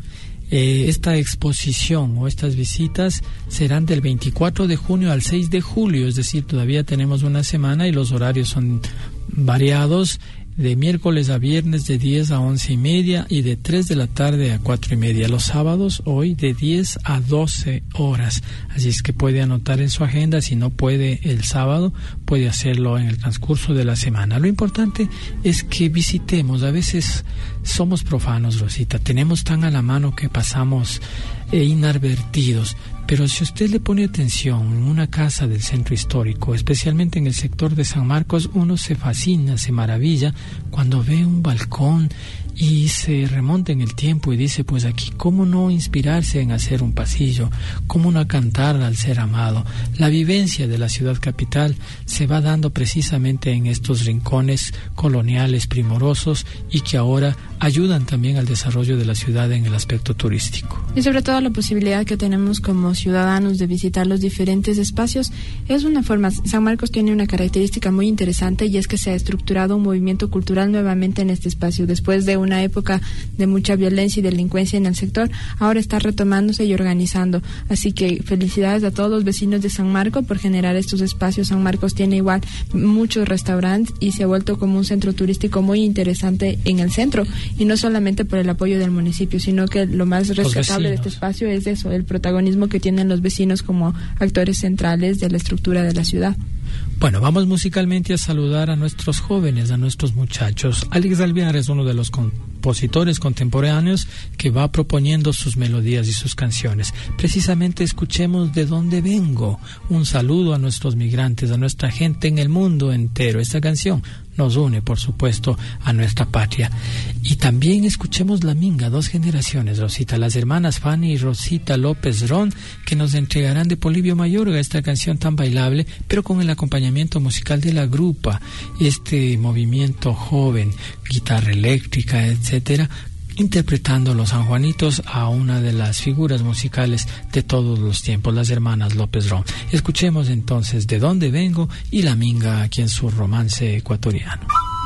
S5: Esta exposición o estas visitas serán del 24 de junio al 6 de julio, es decir, todavía tenemos una semana y los horarios son variados, de miércoles a viernes de 10 a 11:30 y de 3 de la tarde a 4:30. Los sábados hoy de 10 a 12 horas. Así es que puede anotar en su agenda. Si no puede el sábado, puede hacerlo en el transcurso de la semana. Lo importante es que visitemos. A veces somos profanos, Rosita. Tenemos tan a la mano que pasamos inadvertidos. Pero si usted le pone atención en una casa del centro histórico, especialmente en el sector de San Marcos, uno se fascina, se maravilla cuando ve un balcón y se remonta en el tiempo y dice, pues aquí, ¿cómo no inspirarse en hacer un pasillo? ¿Cómo no cantar al ser amado? La vivencia de la ciudad capital se va dando precisamente en estos rincones coloniales primorosos y que ahora ayudan también al desarrollo de la ciudad en el aspecto turístico.
S6: Y sobre todo la posibilidad que tenemos como ciudadanos de visitar los diferentes espacios es una forma. San Marcos tiene una característica muy interesante y es que se ha estructurado un movimiento cultural nuevamente en este espacio. Después de una época de mucha violencia y delincuencia en el sector, ahora está retomándose y organizando. Así que felicidades a todos los vecinos de San Marcos por generar estos espacios. San Marcos tiene igual muchos restaurantes y se ha vuelto como un centro turístico muy interesante en el centro. Y no solamente por el apoyo del municipio, sino que lo más rescatable de este espacio es eso, el protagonismo que tienen los vecinos como actores centrales de la estructura de la ciudad.
S5: Bueno, vamos musicalmente a saludar a nuestros jóvenes, a nuestros muchachos. Alex Alvear es uno de los compositores contemporáneos que va proponiendo sus melodías y sus canciones. Precisamente escuchemos De Dónde Vengo. Un saludo a nuestros migrantes, a nuestra gente en el mundo entero. Esta canción nos une, por supuesto, a nuestra patria. Y también escuchemos La Minga, dos generaciones, Rosita, las hermanas Fanny y Rosita López Ron, que nos entregarán de Polibio Mayorga esta canción tan bailable, pero con el acompañamiento musical de la grupa, este movimiento joven, guitarra eléctrica, etcétera, interpretando los sanjuanitos a una de las figuras musicales de todos los tiempos, las hermanas López Ron. Escuchemos entonces De Dónde Vengo y La Minga aquí en su Romance Ecuatoriano.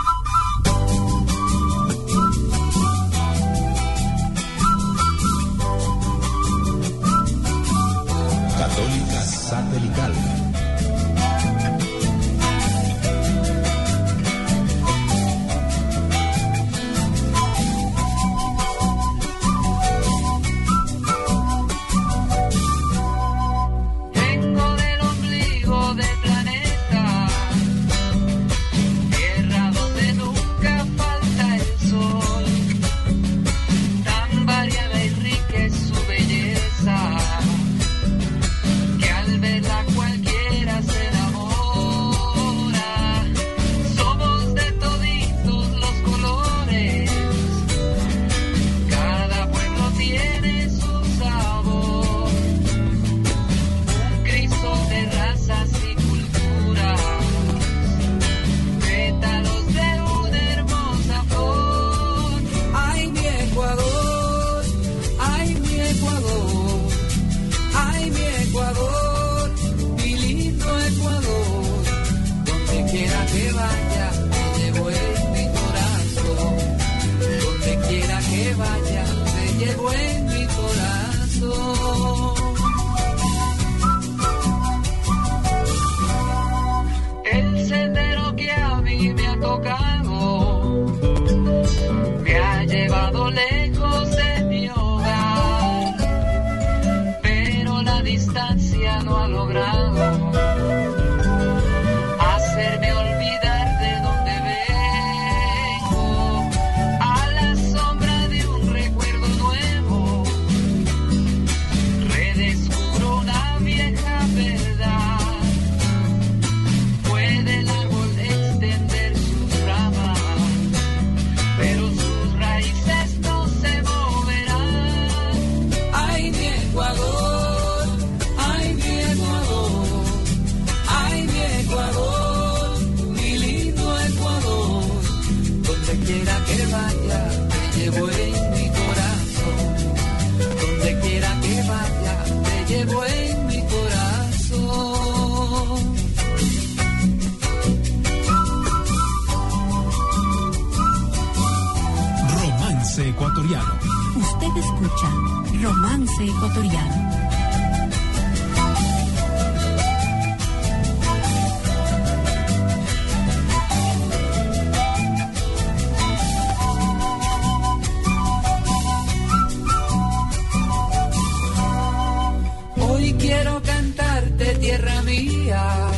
S1: Católica Satelital.
S11: Cualquier
S2: Romance Ecuatoriano.
S11: Hoy quiero cantarte, tierra mía,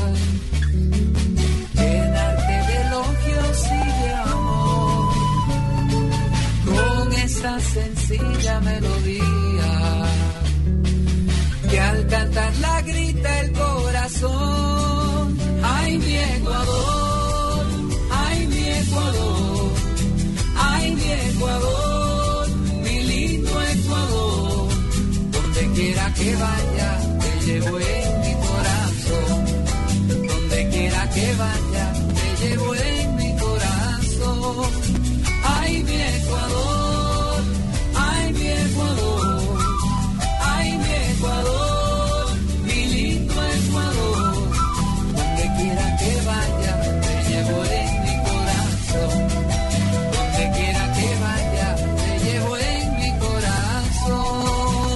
S11: llenarte de elogios y de amor, con esta sencilla melodía que al cantarla grita el corazón. Ay, mi Ecuador, ay, mi Ecuador, ay, mi Ecuador, mi lindo Ecuador. Donde quiera que vaya, te llevo en mi corazón. Donde quiera que vaya, te llevo en mi corazón. Ay, mi Ecuador, ay, mi Ecuador, ay, mi Ecuador, mi lindo Ecuador. Donde quiera que vaya, te llevo en mi corazón. Donde quiera que vaya, te llevo en mi corazón.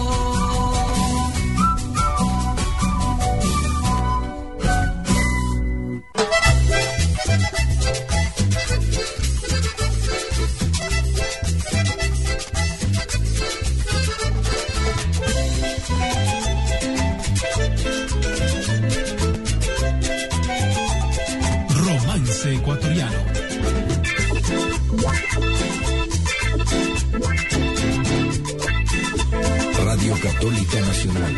S1: Romance Ecuatoriano.
S7: Radio Católica Nacional.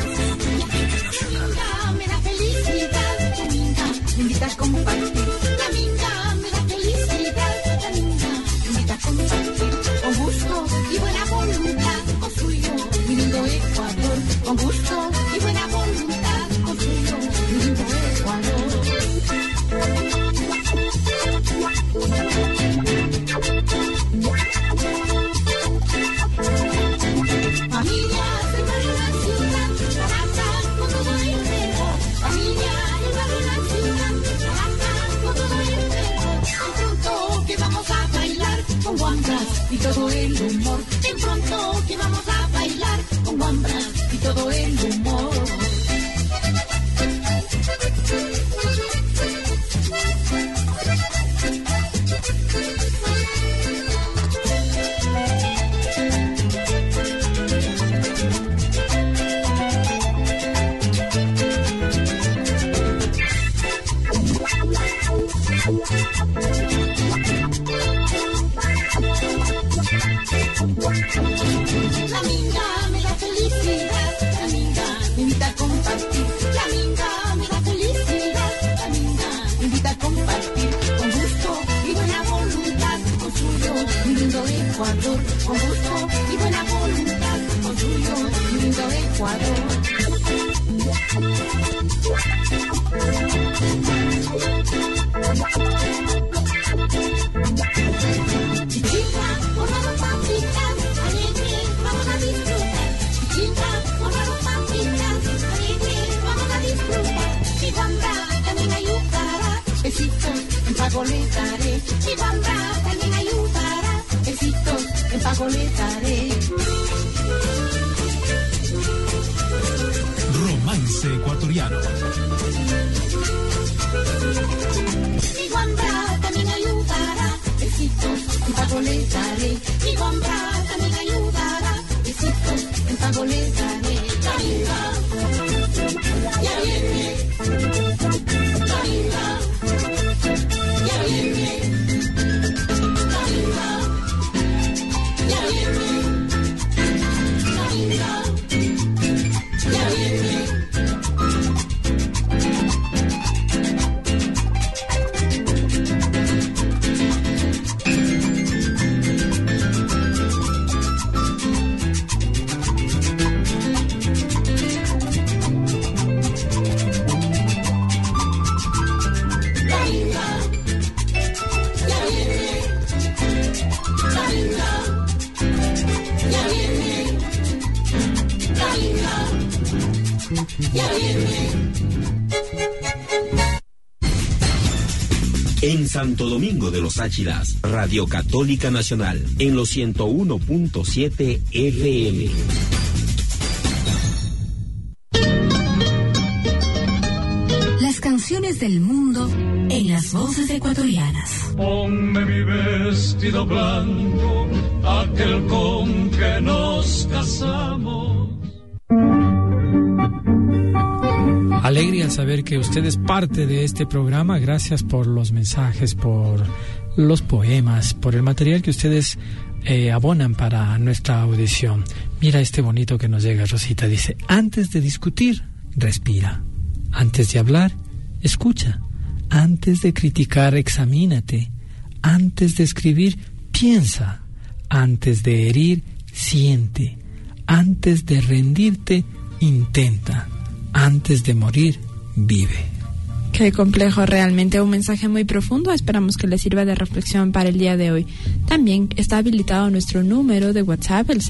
S12: Me da felicidad, la minga, me invita a compartir. La minga me da felicidad, la minga, me invita a compartir. Con gusto y buena voluntad construyo mi lindo Ecuador. Con gusto y buena voluntad construyo mi lindo Ecuador. Familia, se va a la ciudad, trabaja con todo el dedo. Familia, se va a la ciudad, trabaja con todo el dedo. Tan pronto que vamos a bailar con guambras y todo el humor. Tan pronto que vamos a bailar con guambras y todo el humor. La minga me da felicidad, la minga me invita a compartir. La minga me da felicidad, la minga me invita a compartir. Con gusto y buena voluntad construyo mi lindo Ecuador. Con gusto y buena voluntad construyo mi lindo Ecuador. Chichita, formado papitas, alegre, vamos a disfrutar. Chichita, formado papitas, alegre, vamos a disfrutar. Mi guambra también ayudará, besitos en pago le daré. Mi guambra también ayudará, besitos en pago le daré.
S1: Romance Ecuatoriano.
S12: Mi guambra también ayudará, besitos en pago le daré. Mi guambra también ayudará, besitos en pago le daré. La minga, ya viene. La minga, ya viene. La minga, ya viene. La minga, ya viene.
S7: En Santo Domingo de los Áchilas, Radio Católica Nacional, en los 101.7 FM.
S2: canciones del mundo en las voces ecuatorianas.
S3: Ponme mi vestido blanco, aquel con que nos casamos.
S5: Alegre al saber que usted es parte de este programa. Gracias por los mensajes, por los poemas, por el material que ustedes abonan para nuestra audición. Mira este bonito que nos llega, Rosita. Dice: antes de discutir, respira. Antes de hablar, escucha. Antes de criticar, examínate. Antes de escribir, piensa. Antes de herir, siente. Antes de rendirte, intenta. Antes de morir, vive.
S6: Qué complejo, realmente un mensaje muy profundo. Esperamos que les sirva de reflexión para el día de hoy. También está habilitado nuestro número de WhatsApp, el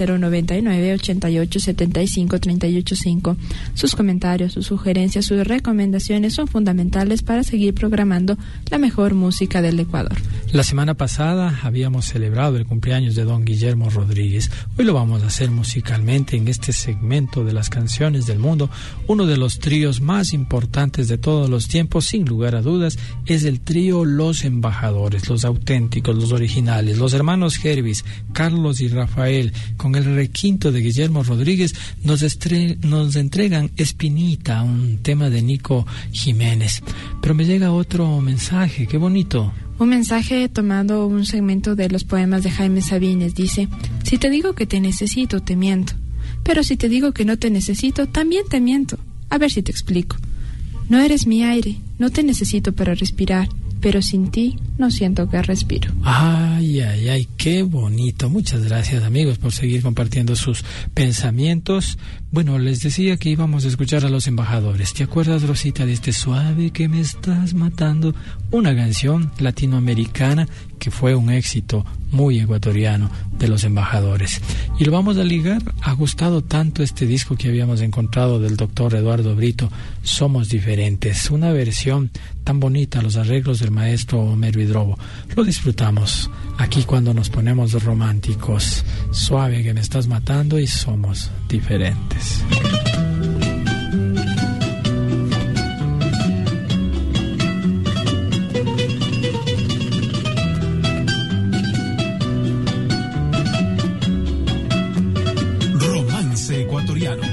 S6: 099-8875-38385. Sus comentarios, sus sugerencias, sus recomendaciones son fundamentales para seguir programando la mejor música del Ecuador.
S5: La semana pasada habíamos celebrado el cumpleaños de don Guillermo Rodríguez. Hoy lo vamos a hacer musicalmente en este segmento de las canciones del mundo. Uno de los tríos más importantes de todos los tiempos, sin lugar a dudas, es el trío Los Embajadores, los auténticos, los originales, los hermanos Jervis, Carlos y Rafael, con el requinto de Guillermo Rodríguez, nos entregan Espinita, un tema de Nico Jiménez. Pero me llega otro mensaje, qué bonito.
S6: Un mensaje tomado un segmento de los poemas de Jaime Sabines. Dice: si te digo que te necesito, te miento. Pero si te digo que no te necesito, también te miento. A ver si te explico. No eres mi aire, no te necesito para respirar, pero sin ti no siento que respiro.
S5: Ay, ay, ay, qué bonito. Muchas gracias, amigos, por seguir compartiendo sus pensamientos. Bueno, les decía que íbamos a escuchar a Los Embajadores. ¿Te acuerdas, Rosita, de este Suave que me estás matando? Una canción latinoamericana que fue un éxito muy ecuatoriano de Los Embajadores. Y lo vamos a ligar. Ha gustado tanto este disco que habíamos encontrado del doctor Eduardo Brito, Somos Diferentes. Una versión tan bonita, los arreglos del maestro Homero Hidrobo. Lo disfrutamos aquí cuando nos ponemos románticos. Suave que me estás matando y Somos Diferentes.
S1: Romance ecuatoriano.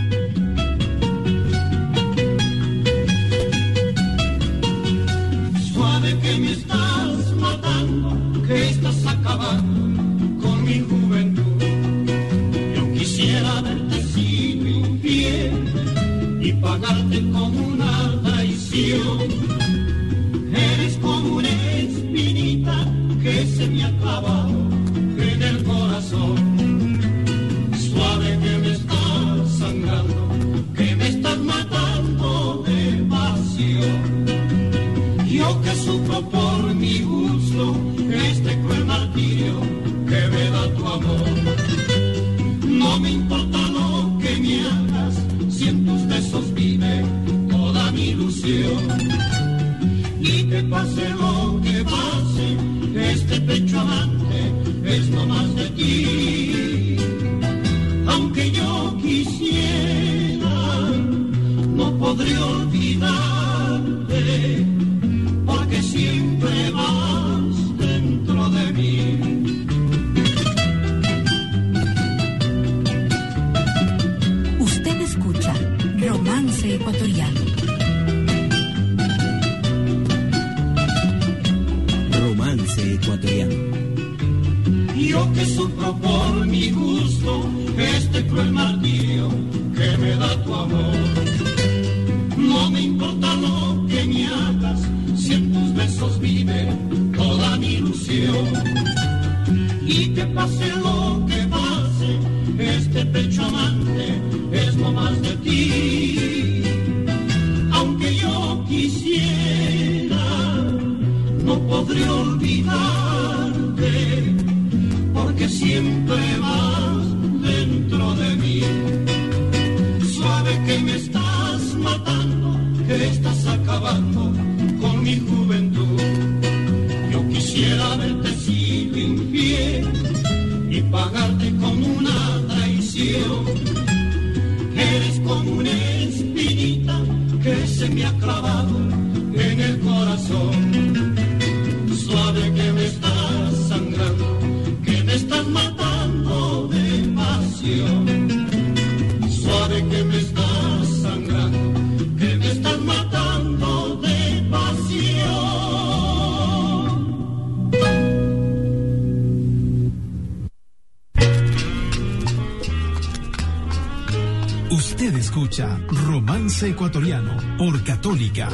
S9: Suave que me estás matando, que estás acabando con mi juventud. Yo quisiera verte sin infiel y pagarte con una traición. Eres como una espinita que se me ha clavado en el corazón. Suave que me estás sangrando, que me estás matando de pasión. Yo que sufro por mi gusto este cruel martirio que me da tu amor. No me importa lo que me hagas, si en tus besos vive toda mi ilusión. Y que pase lo que pase, este pecho amante es no más de ti. Aunque yo quisiera, no podré olvidarte, porque siempre vas dentro de mí.
S2: Usted escucha Romance Ecuatoriano.
S7: Romance Ecuatoriano.
S9: Yo que sufro por mi gusto este cruel martirio que me da tu amor. No me importa lo que me hagas, si en tus besos vive toda mi ilusión. Y que pase lo que pase, este pecho amante es lo más de ti. Aunque yo quisiera, no podré olvidarte, porque siempre vas dentro de mí. Suave que me estás matando, que estás acabando con mi juventud. Yo quisiera verte sido infiel y pagarte con una traición. Eres como una espinita que se me ha clavado en el
S1: Usted escucha Romance Ecuatoriano por Católica.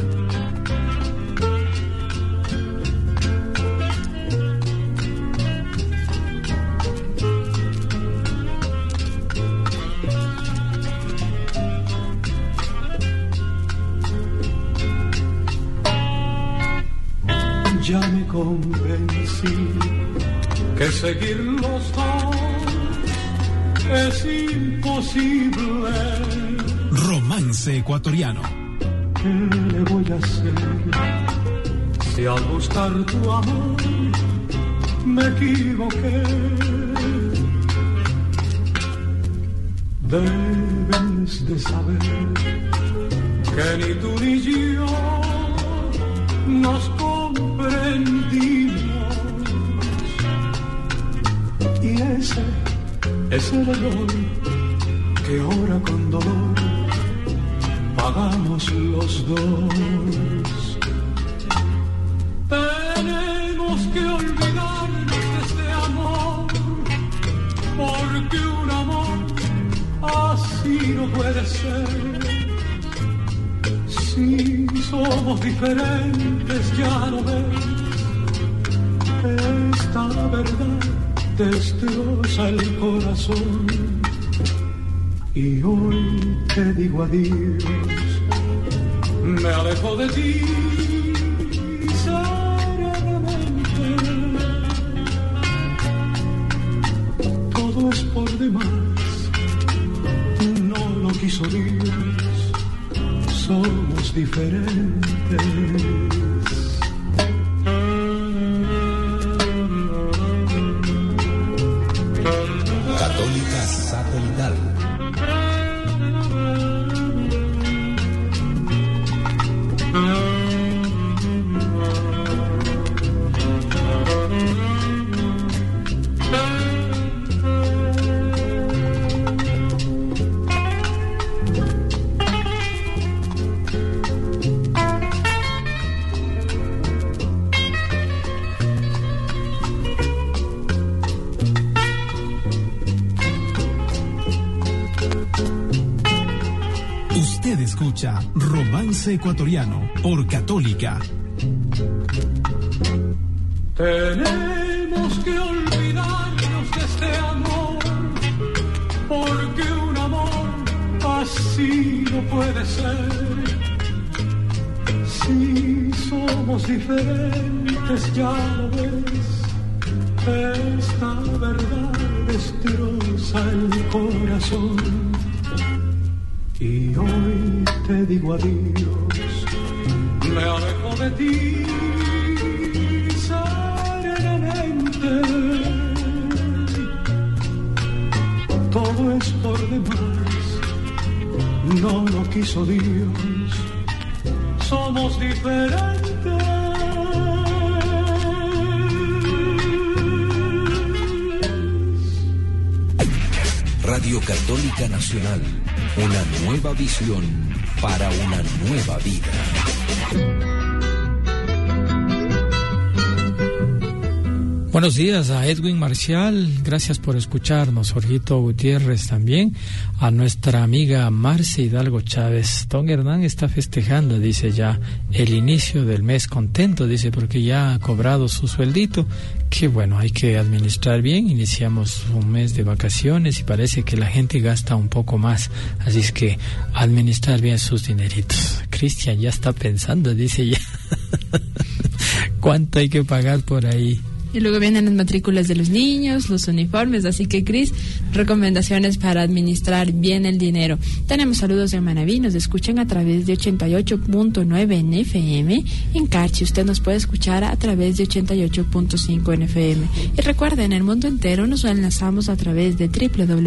S9: Ya me convencí que seguir los dos es imposible.
S1: Romance Ecuatoriano.
S9: ¿Qué le voy a hacer si al buscar tu amor me equivoqué? Debes de saber que ni tú ni yo nos comprendimos, y ese es el error que ahora con dolor pagamos los dos. Tenemos que olvidarnos de este amor, porque un amor así no puede ser. Si somos diferentes, ya lo ves, esta verdad destroza el corazón. Y hoy te digo adiós, me alejo de ti serenamente. Todo es por demás, no lo quiso Dios, somos diferentes.
S7: Católica Satelital.
S1: Usted escucha Romance Ecuatoriano por Católica.
S9: Tenemos que olvidarnos de este amor, porque un amor así no puede ser. Si somos diferentes, ya lo ves, esta verdad destroza el corazón. Y hoy te digo adiós, me alejo de ti serenamente. Todo es por demás, no lo quiso Dios, somos diferentes.
S7: Radio Católica Nacional, una nueva visión para una nueva vida.
S5: Buenos días a Edwin Marcial, gracias por escucharnos. Jorgito Gutiérrez también, a nuestra amiga Marce Hidalgo Chávez. Don Hernán está festejando, dice, ya el inicio del mes, contento, dice, porque ya ha cobrado su sueldito. Qué bueno, hay que administrar bien. Iniciamos un mes de vacaciones y parece que la gente gasta un poco más, así es que administrar bien sus dineritos. Cristian ya está pensando, dice ya cuánto hay que pagar por ahí.
S6: Y luego vienen las matrículas de los niños, los uniformes, así que Cris, recomendaciones para administrar bien el dinero. Tenemos saludos de Manaví, nos escuchan a través de 88.9 en FM. En Carchi usted nos puede escuchar a través de 88.5 en FM. Y recuerden, en el mundo entero nos enlazamos a través de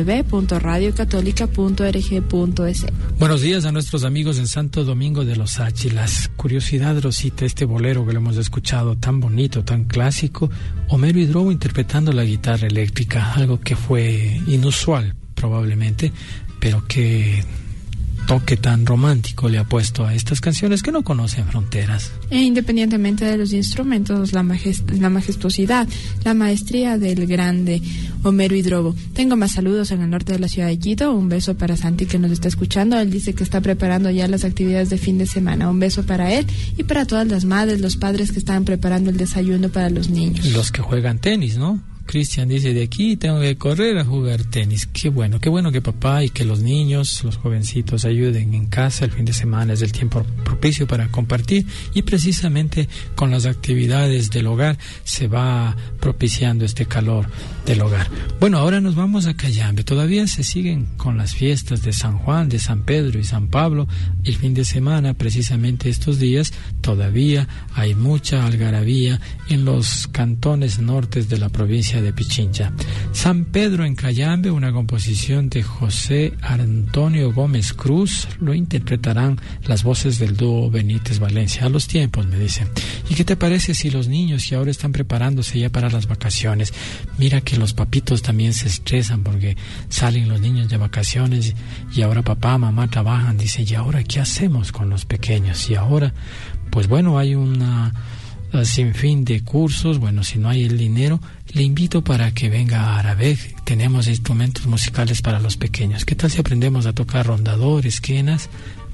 S6: www.radiocatólica.org.es.
S5: Buenos días a nuestros amigos en Santo Domingo de los Áchilas. Curiosidad, Rosita, este bolero que lo hemos escuchado tan bonito, tan clásico, Homero Hidrobo interpretando la guitarra eléctrica, algo que fue inusual probablemente, pero que toque tan romántico le ha puesto a estas canciones que no conocen fronteras.
S6: E independientemente de los instrumentos, la majestuosidad, la maestría del grande Homero Hidrobo. Tengo más saludos en el norte de la ciudad de Quito. Un beso para Santi que nos está escuchando. Él dice que está preparando ya las actividades de fin de semana. Un beso para él y para todas las madres, los padres que están preparando el desayuno para los niños.
S5: Los que juegan tenis, ¿no? Cristian dice, de aquí tengo que correr a jugar tenis. Qué bueno que papá y que los niños, los jovencitos ayuden en casa. El fin de semana es el tiempo propicio para compartir y precisamente con las actividades del hogar se va propiciando este calor del hogar. Bueno, ahora nos vamos a Cayambe. Todavía se siguen con las fiestas de San Juan, de San Pedro y San Pablo. El fin de semana, precisamente estos días, todavía hay mucha algarabía en los cantones nortes de la provincia de Pichincha. San Pedro en Cayambe, una composición de José Antonio Gómez Cruz, lo interpretarán las voces del dúo Benítez Valencia. A los tiempos, me dicen. ¿Y qué te parece si los niños que ahora están preparándose ya para las vacaciones? Mira que los papitos también se estresan porque salen los niños de vacaciones y ahora papá, mamá trabajan. Dice, ¿y ahora qué hacemos con los pequeños? Y ahora, pues bueno, hay una sin fin de cursos. Bueno, si no hay el dinero, le invito para que venga a Arabeg. Tenemos instrumentos musicales para los pequeños. ¿Qué tal si aprendemos a tocar rondadores, quenas,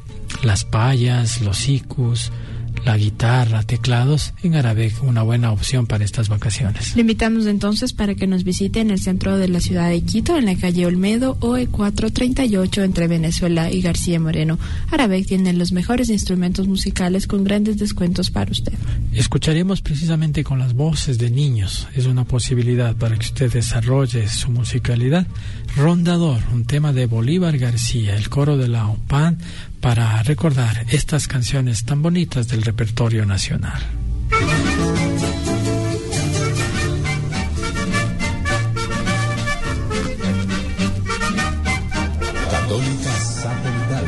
S5: las payas, los icus, la guitarra, teclados? En Arabeg, una buena opción para estas vacaciones.
S6: Le invitamos entonces para que nos visite en el centro de la ciudad de Quito, en la calle Olmedo, OE 438, entre Venezuela y García Moreno. Arabeg tiene los mejores instrumentos musicales con grandes descuentos para usted.
S5: Escucharemos precisamente con las voces de niños. Es una posibilidad para que usted desarrolle su musicalidad. Rondador, un tema de Bolívar García, el coro de la OPAN, para recordar estas canciones tan bonitas del repertorio nacional.
S1: Católica Satelital.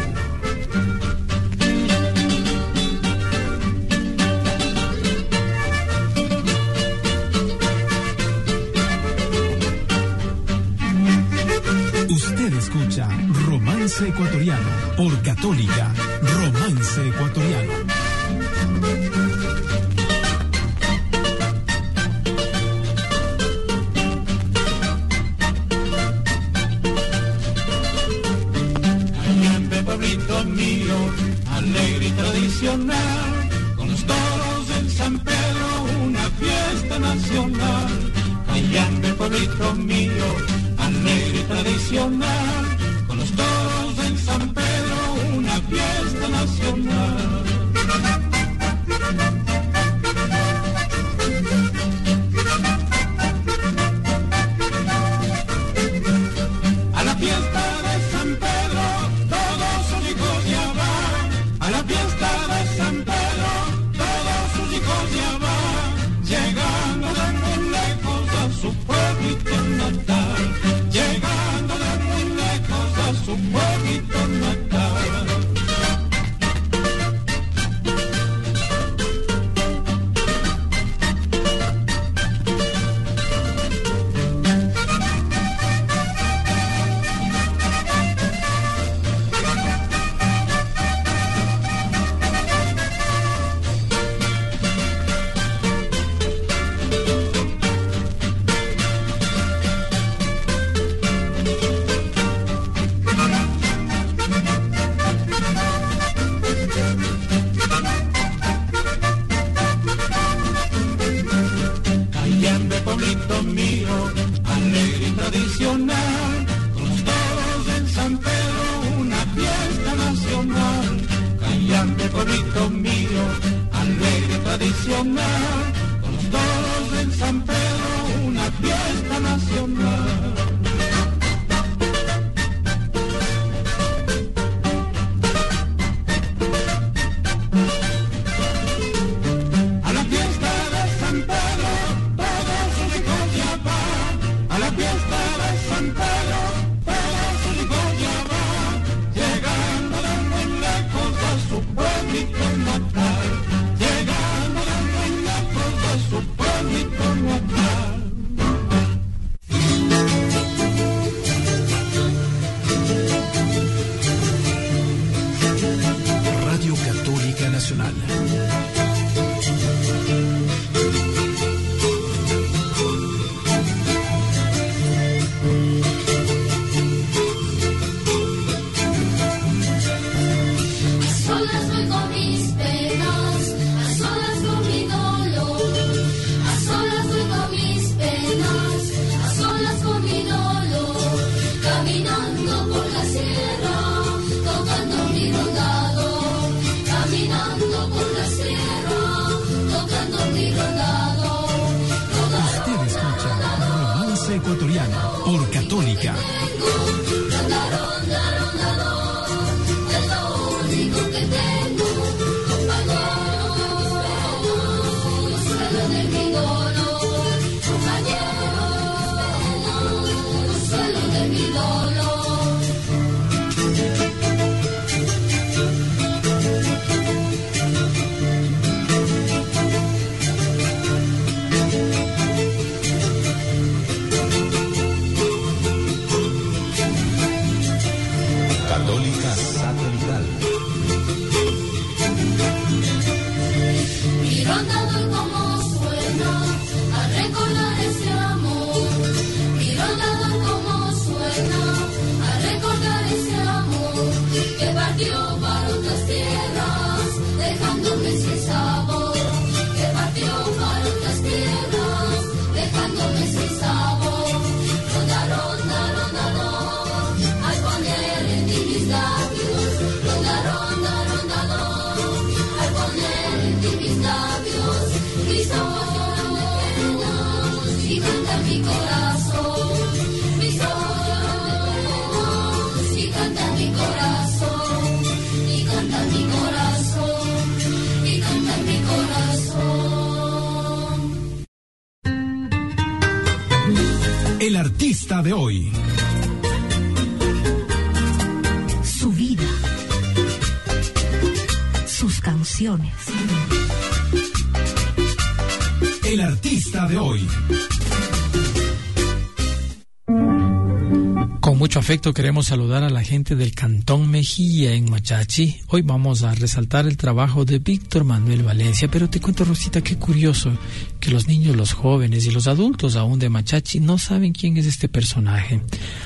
S1: Usted escucha Romance Ecuatoriano por Católica, Romance Ecuatoriano.
S3: Cayambe, pueblito mío, alegre y tradicional, con los toros en San Pedro, una fiesta nacional. Cayambe, pueblito mío, alegre y tradicional, con los toros en San Pedro, una fiesta nacional. A la fiesta de San Pedro, todos sus hijos ya van. A la fiesta de San Pedro, todos sus hijos ya van. Llegando de muy lejos a su pueblito natal. Llegando de muy lejos a su pueblito natal. Cayambe, pueblito mío, alegre y tradicional, con los toros en San Pedro, una fiesta nacional. Cayambe, pueblito mío, alegre y tradicional, con los toros en San Pedro, una fiesta nacional. A la fiesta de San Pedro, todos sus hijos ya van. A la fiesta de San Pedro, todos sus hijos ya van. Llegando de muy lejos a su pueblito natal. Llegando de muy lejos a su pueblito natal.
S1: Nacional. Ecuatoriano por Católica. El artista de hoy.
S2: Su vida. Sus canciones.
S1: El artista de hoy.
S5: Con mucho afecto queremos saludar a la gente del Cantón Mejía en Machachi. Hoy vamos a resaltar el trabajo de Víctor Manuel Valencia, pero te cuento, Rosita, qué curioso que los niños, los jóvenes y los adultos aún de Machachi no saben quién es este personaje.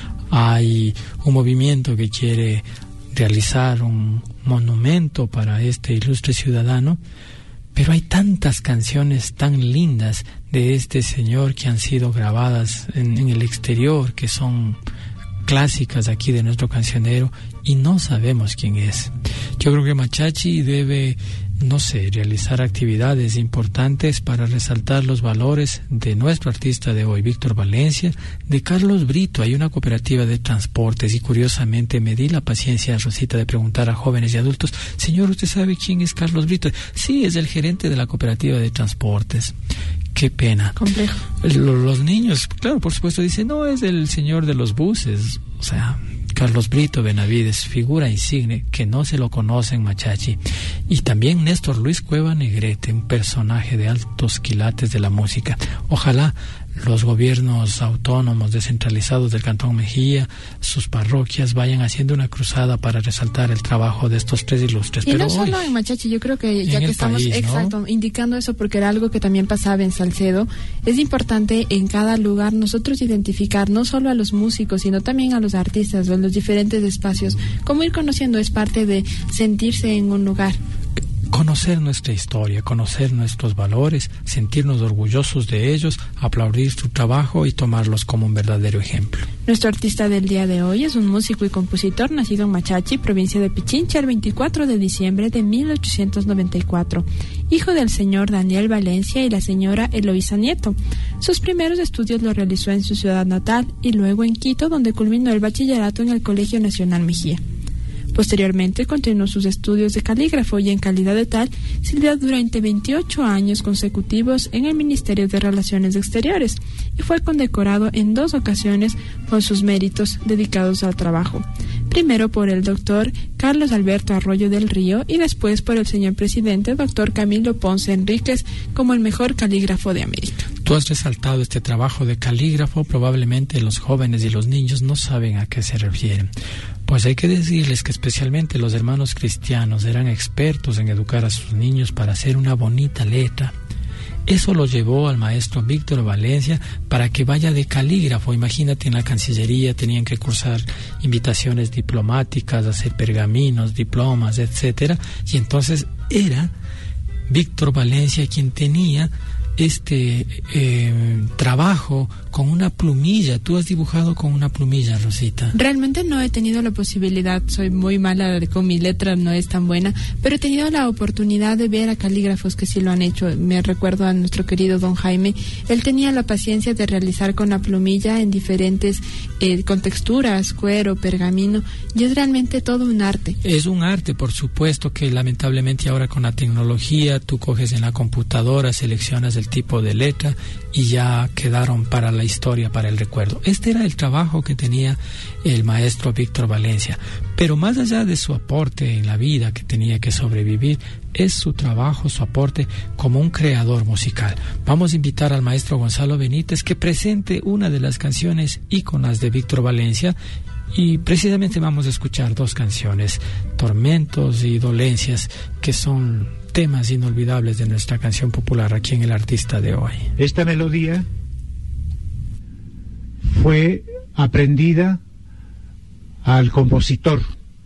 S5: Hay un movimiento que quiere realizar un monumento para este ilustre ciudadano, pero hay tantas canciones tan lindas de este señor que han sido grabadas en el exterior, que son clásicas aquí de nuestro cancionero, y no sabemos quién es. Yo creo que Machachi debe, realizar actividades importantes para resaltar los valores de nuestro artista de hoy, Víctor Valencia, de Carlos Brito. Hay una cooperativa de transportes y curiosamente me di la paciencia, Rosita, de preguntar a jóvenes y adultos: señor, ¿usted sabe quién es Carlos Brito? Sí, es el gerente de la cooperativa de transportes. Qué pena.
S6: Complejo.
S5: Los niños, claro, por supuesto, dicen: no, es el señor de los buses. O sea, Carlos Brito Benavides, figura insigne, que no se lo conoce en Machachi. Y también Néstor Luis Cueva Negrete, un personaje de altos quilates de la música. Ojalá los gobiernos autónomos descentralizados del Cantón Mejía, sus parroquias, vayan haciendo una cruzada para resaltar el trabajo de estos tres ilustres.
S6: Y
S5: pero
S6: no solo en Machachi, yo creo que ya que estamos
S5: país,
S6: exacto, indicando eso, porque era algo que también pasaba en Salcedo, es importante en cada lugar nosotros identificar no solo a los músicos, sino también a los artistas o en los diferentes espacios. Como ir conociendo es parte de sentirse en un lugar.
S5: Conocer nuestra historia, conocer nuestros valores, sentirnos orgullosos de ellos, aplaudir su trabajo y tomarlos como un verdadero ejemplo.
S6: Nuestro artista del día de hoy es un músico y compositor nacido en Machachi, provincia de Pichincha, el 24 de diciembre de 1894, hijo del señor Daniel Valencia y la señora Eloísa Nieto. Sus primeros estudios los realizó en su ciudad natal y luego en Quito, donde culminó el bachillerato en el Colegio Nacional Mejía. Posteriormente continuó sus estudios de calígrafo y en calidad de tal sirvió durante 28 años consecutivos en el Ministerio de Relaciones Exteriores y fue condecorado en 2 ocasiones por sus méritos dedicados al trabajo. Primero por el doctor Carlos Alberto Arroyo del Río y después por el señor presidente doctor Camilo Ponce Enríquez como el mejor calígrafo de América.
S5: Tú has resaltado este trabajo de calígrafo, probablemente los jóvenes y los niños no saben a qué se refieren. Pues hay que decirles que especialmente los hermanos cristianos eran expertos en educar a sus niños para hacer una bonita letra. Eso lo llevó al maestro Víctor Valencia para que vaya de calígrafo. Imagínate, en la Cancillería tenían que cursar invitaciones diplomáticas, hacer pergaminos, diplomas, etcétera. Y entonces era Víctor Valencia quien tenía este trabajo con una plumilla. Tú has dibujado con una plumilla, Rosita.
S6: Realmente no he tenido la posibilidad, soy muy mala con mi letra, no es tan buena, pero he tenido la oportunidad de ver a calígrafos que sí lo han hecho. Me recuerdo a nuestro querido don Jaime, él tenía la paciencia de realizar con la plumilla en diferentes con texturas, cuero, pergamino, y es realmente todo un arte.
S5: Es un arte, por supuesto, que lamentablemente ahora con la tecnología tú coges en la computadora, seleccionas el tipo de letra y ya quedaron para la historia, para el recuerdo. Este era el trabajo que tenía el maestro Víctor Valencia, pero más allá de su aporte en la vida que tenía que sobrevivir, es su trabajo, su aporte como un creador musical. Vamos a invitar al maestro Gonzalo Benítez que presente una de las canciones íconas de Víctor Valencia, y precisamente vamos a escuchar dos canciones, Tormentos y Dolencias, que son temas inolvidables de nuestra canción popular aquí en El Artista de Hoy.
S13: Esta melodía fue aprendida al compositor,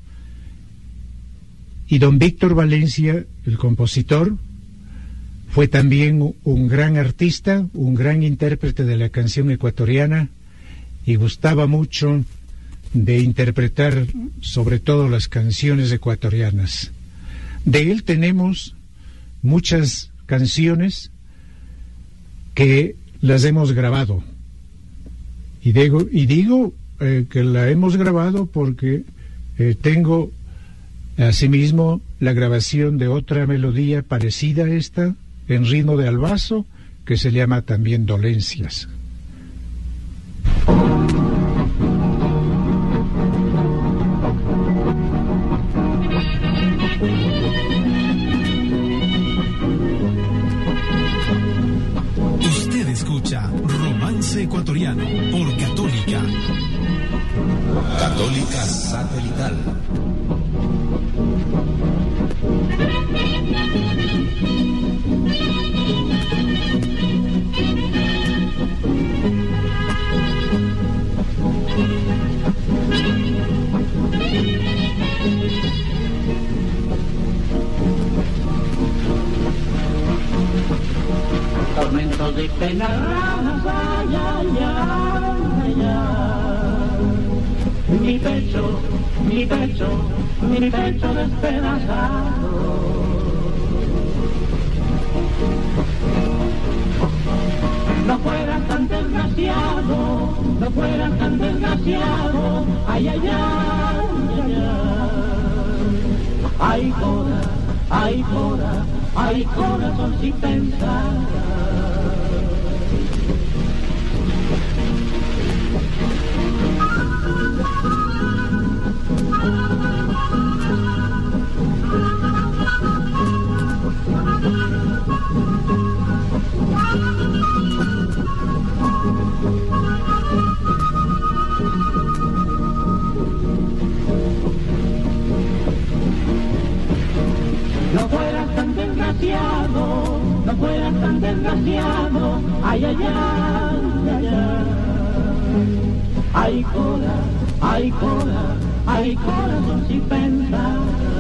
S13: y don Víctor Valencia, el compositor, fue también un gran artista, un gran intérprete de la canción ecuatoriana, y gustaba mucho de interpretar sobre todo las canciones ecuatorianas. De él tenemos muchas canciones que las hemos grabado, y digo que la hemos grabado porque tengo asimismo la grabación de otra melodía parecida a esta en ritmo de albazo que se llama también Dolencias.
S1: Usted escucha Romance Ecuatoriano por Católica.
S7: Católica Satelital.
S3: Tormentos de penas, ay, ay, ay, ay, ay. Mi pecho, mi pecho, mi pecho despedazado. No fueras tan desgraciado, no fueras tan desgraciado, ay, ay, ay, ay, ay. Ay, cora, ay, cora, ay, corazón sin pensar. No fueras tan desgraciado, no fueras tan desgraciado, ay, ay, ay, ay, ay. Ay, cora, ay, cora, ay, corazón sin pensar.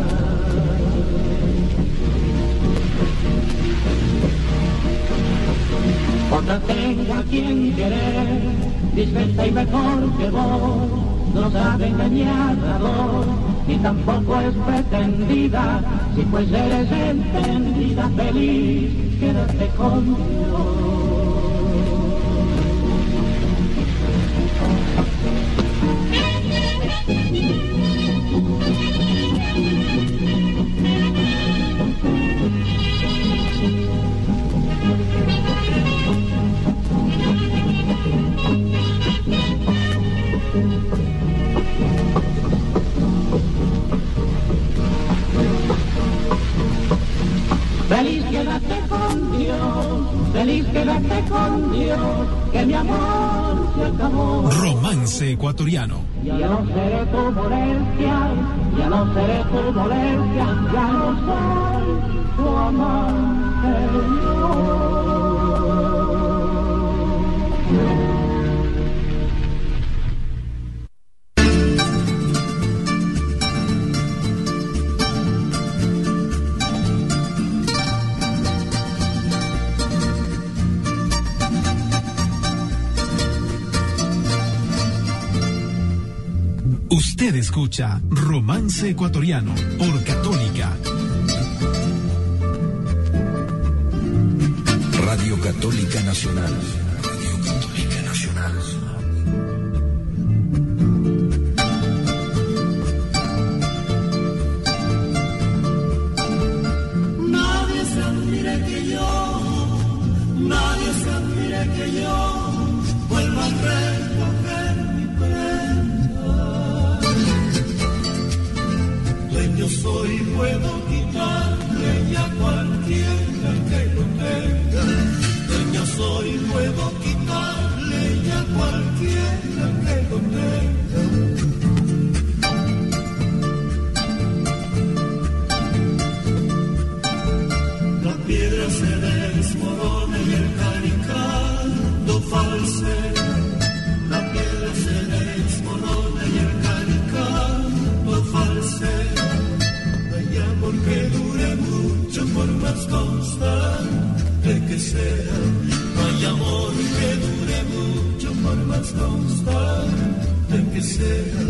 S3: Otra tengo a quien querer, discreta y mejor que vos, no sabe engañar a dos, ni tampoco es pretendida, si pues eres entendida, feliz, quédate conmigo. Feliz, quédate con Dios,
S4: feliz quédate con Dios, que mi amor se acabó.
S1: Romance ecuatoriano.
S4: Ya no seré tu molestia, ya no seré tu molestia, ya no soy tu amante.
S1: Usted escucha Romance Ecuatoriano por Católica.
S7: Radio Católica Nacional. Radio Católica Nacional.
S9: Nadie se admire que yo vuelva a recoger mi prenda. Dueño soy, puedo quitarle ya cualquiera que lo tenga. Dueño soy, puedo quitarle ya cualquiera que lo tenga. La piedra se desmorona y el caricanto falsea. La piedra se desmorona y el caricanto falsea. Hay amor que dure mucho por más constante que sea. Hay amor que dure mucho por más constante que sea.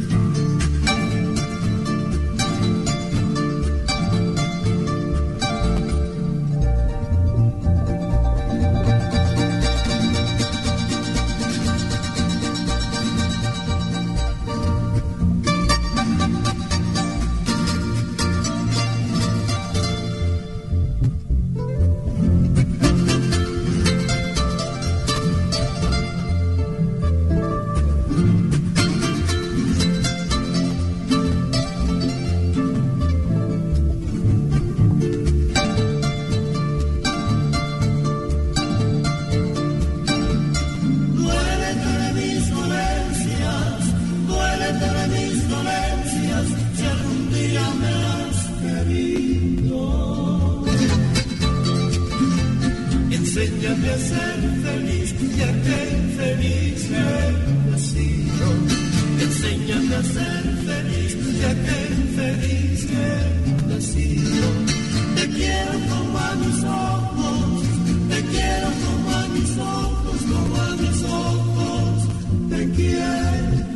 S9: Enséñame a ser feliz, ya que infeliz he nacido. Enséñame a ser feliz, ya que infeliz he nacido. Te quiero como a mis ojos, te quiero como a mis ojos, como a mis ojos, te quiero.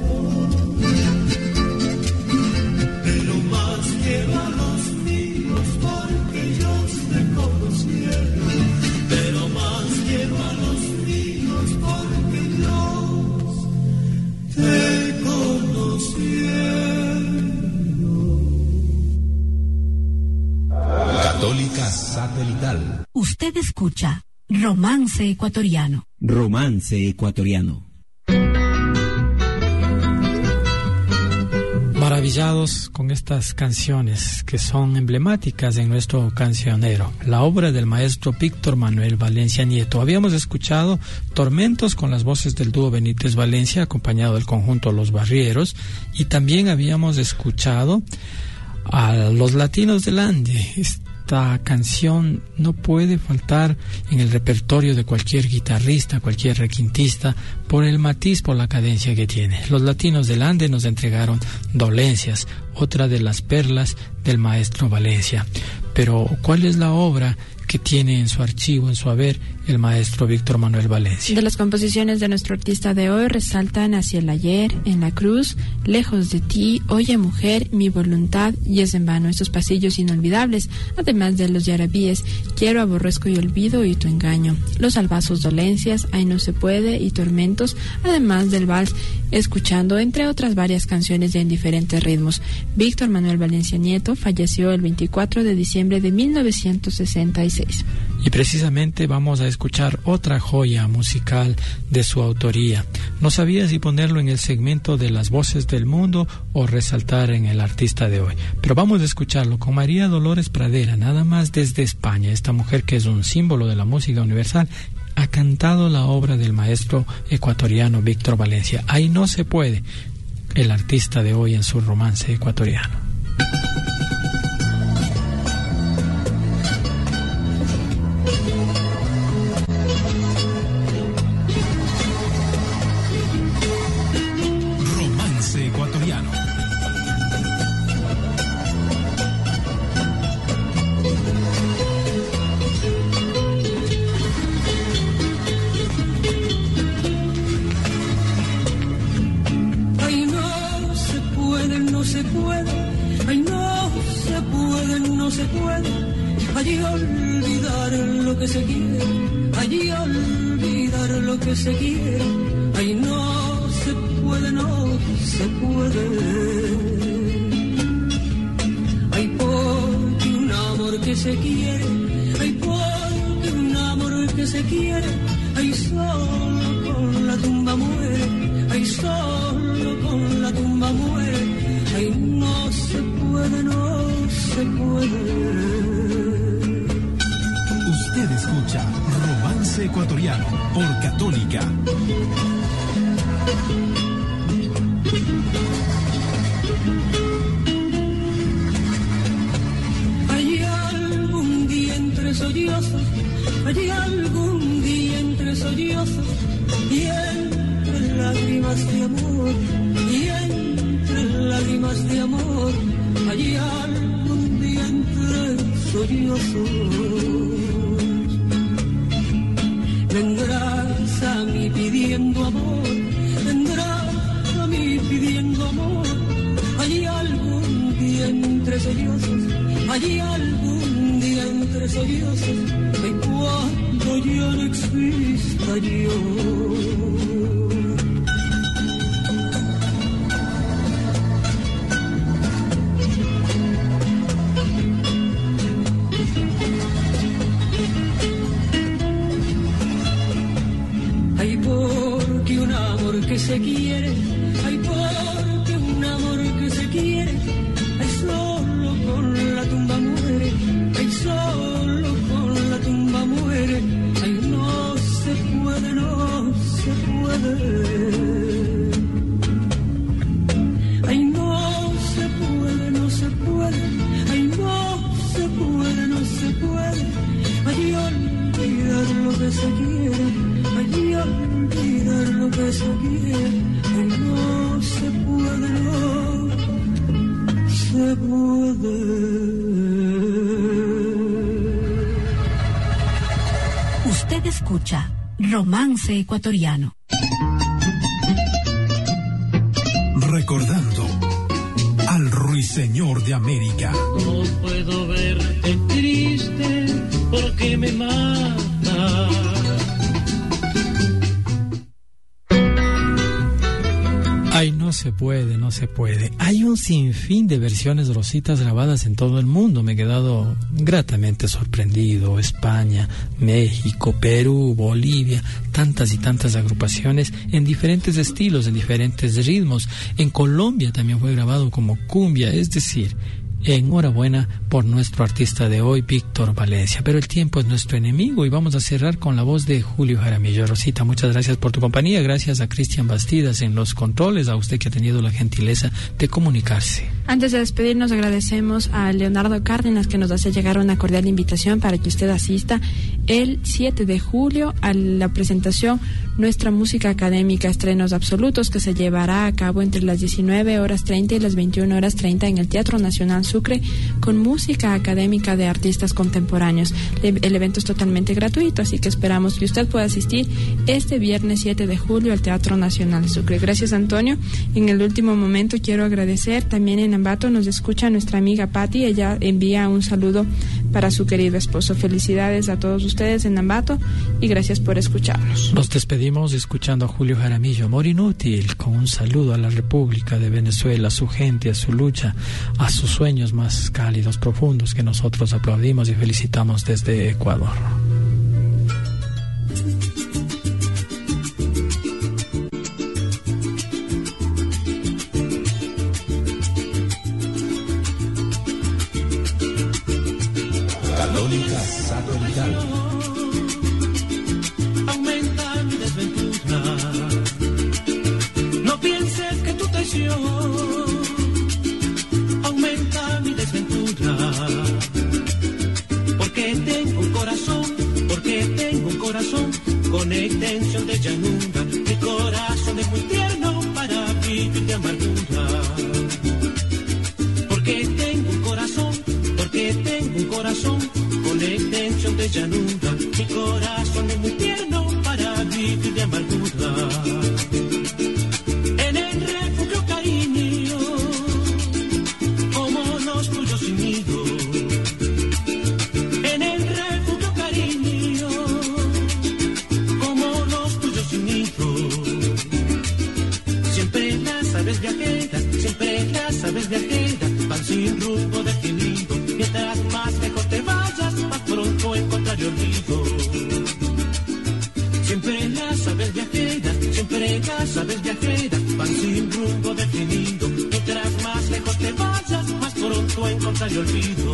S9: Pero más quiero a los míos porque ellos te conocieron. Pero más quiero a los míos porque Dios te conocieron.
S7: Católica Satelital.
S2: Usted escucha Romance Ecuatoriano.
S7: Romance Ecuatoriano.
S5: Maravillados con estas canciones que son emblemáticas en nuestro cancionero, la obra del maestro Víctor Manuel Valencia Nieto. Habíamos escuchado Tormentos con las voces del dúo Benítez Valencia, acompañado del conjunto Los Barrieros, y también habíamos escuchado a Los Latinos del Ande. Esta canción no puede faltar en el repertorio de cualquier guitarrista, cualquier requintista, por el matiz, por la cadencia que tiene. Los Latinos del Ande nos entregaron Dolencias, otra de las perlas del maestro Valencia. Pero, ¿cuál es la obra que tiene en su archivo, en su haber, el maestro Víctor Manuel Valencia?
S6: De las composiciones de nuestro artista de hoy resaltan Hacia el ayer, En la cruz, Lejos de ti, Oye mujer, Mi voluntad y Es en vano. Estos pasillos inolvidables, además de los yarabíes, Quiero, aborrezco y olvido y Tu engaño. Los albazos, Dolencias, Ay no se puede y Tormentos, además del vals, Escuchando, entre otras varias canciones en diferentes ritmos. Víctor Manuel Valencia Nieto falleció el 24 de diciembre de 1966 16.
S5: Y precisamente vamos a escuchar otra joya musical de su autoría. No sabía si ponerlo en el segmento de las voces del mundo o resaltar en el artista de hoy. Pero vamos a escucharlo con María Dolores Pradera, nada más desde España. Esta mujer que es un símbolo de la música universal ha cantado la obra del maestro ecuatoriano Víctor Valencia. Ahí no se puede, el artista de hoy en su romance ecuatoriano.
S1: Ecuatoriano.
S14: Ay, no se puede, no se puede. Ay, no se puede, no se puede. Allí olvidar lo que se quiere. Allí olvidar lo que se quiere. Ay, no se puede, no se puede. Hay porque un amor que se quiere, hay porque un amor que se quiere, hay solo con la tumba muere, hay solo con la tumba muere, ay no se puede, no se puede.
S1: Usted escucha Romance Ecuatoriano por Católica.
S14: Hay algún día entre sollozos, hay algún día entre sollozos y entre lágrimas de amor, y entre lágrimas de amor, hay algún día entre sollozos. Vendrás a mí pidiendo amor, vendrás a mí pidiendo amor. Hay algún día entre sollozos, hay algún día entre sollozos, y cuando ya no exista yo. Que se quiere, hay porque un amor que se quiere, hay solo con la tumba muere, hay solo con la tumba muere, ay no se puede, no se puede, ay no se puede, no se puede, ay no se puede, no se puede, ay olvidar lo que se quiere, ay olvidar lo que se quiere, ay no se puede, no se puede.
S2: Usted escucha Romance Ecuatoriano.
S1: Recordando al Ruiseñor de América.
S3: No puedo verte triste porque me mata.
S5: Ay, no se puede, no se puede. Hay un sinfín de versiones rositas grabadas en todo el mundo. Me he quedado gratamente sorprendido. España, México, Perú, Bolivia, tantas y tantas agrupaciones en diferentes estilos, en diferentes ritmos. En Colombia también fue grabado como cumbia, es decir, enhorabuena por nuestro artista de hoy, Víctor Valencia. Pero el tiempo es nuestro enemigo y vamos a cerrar con la voz de Julio Jaramillo. Rosita, muchas gracias por tu compañía. Gracias a Cristian Bastidas en los controles, a usted que ha tenido la gentileza de comunicarse.
S6: Antes de despedirnos, agradecemos a Leonardo Cárdenas, que nos hace llegar una cordial invitación para que usted asista el 7 de julio a la presentación Nuestra Música Académica Estrenos Absolutos, que se llevará a cabo entre las 19:30 y las 21:30 en el Teatro Nacional Sucre, con música académica de artistas contemporáneos. El evento es totalmente gratuito, así que esperamos que usted pueda asistir este viernes 7 de julio al Teatro Nacional Sucre. Gracias, Antonio. En el último momento quiero agradecer, también en Ambato nos escucha nuestra amiga Patti. Ella envía un saludo para su querido esposo. Felicidades a todos ustedes en Ambato y gracias por escucharnos.
S5: Nos despedimos escuchando a Julio Jaramillo, Amor Inútil, con un saludo a la República de Venezuela, a su gente, a su lucha, a sus sueños más cálidos, profundos, que nosotros aplaudimos y felicitamos desde Ecuador.
S14: Aumenta mi desventura. No pienses que tu traición aumenta mi desventura. Porque tengo un corazón con extensión de llanura. Mi corazón es muy tierno para vivir de amargura. Porque tengo un corazón con extensión de llanura. Mi corazón es muy tierno para vivir de amargura. En el refugio cariño, como los tuyos sin nido. En el refugio cariño, como los tuyos sin nido. Siempre las aves viajeras van sin rumbo definido. Mientras más lejos te vayas, más pronto encontrar olvido. Siempre las aves viajeras van sin rumbo definido. Mientras más lejos te vayas, más pronto encontrar olvido.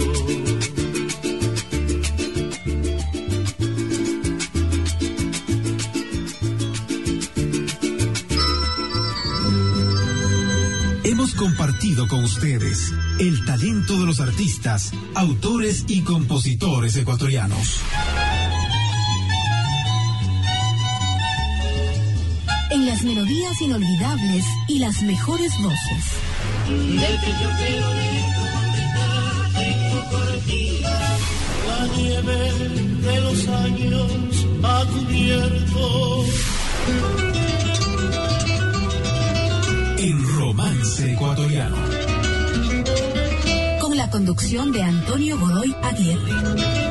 S1: Hemos compartido con ustedes el talento de los artistas, autores y compositores ecuatorianos.
S2: En las melodías inolvidables y las mejores voces.
S14: Del que yo quiero tengo por ti. La nieve de los años ha cubierto.
S1: En Romance Ecuatoriano.
S2: Con la conducción de Antonio Godoy Aguirre.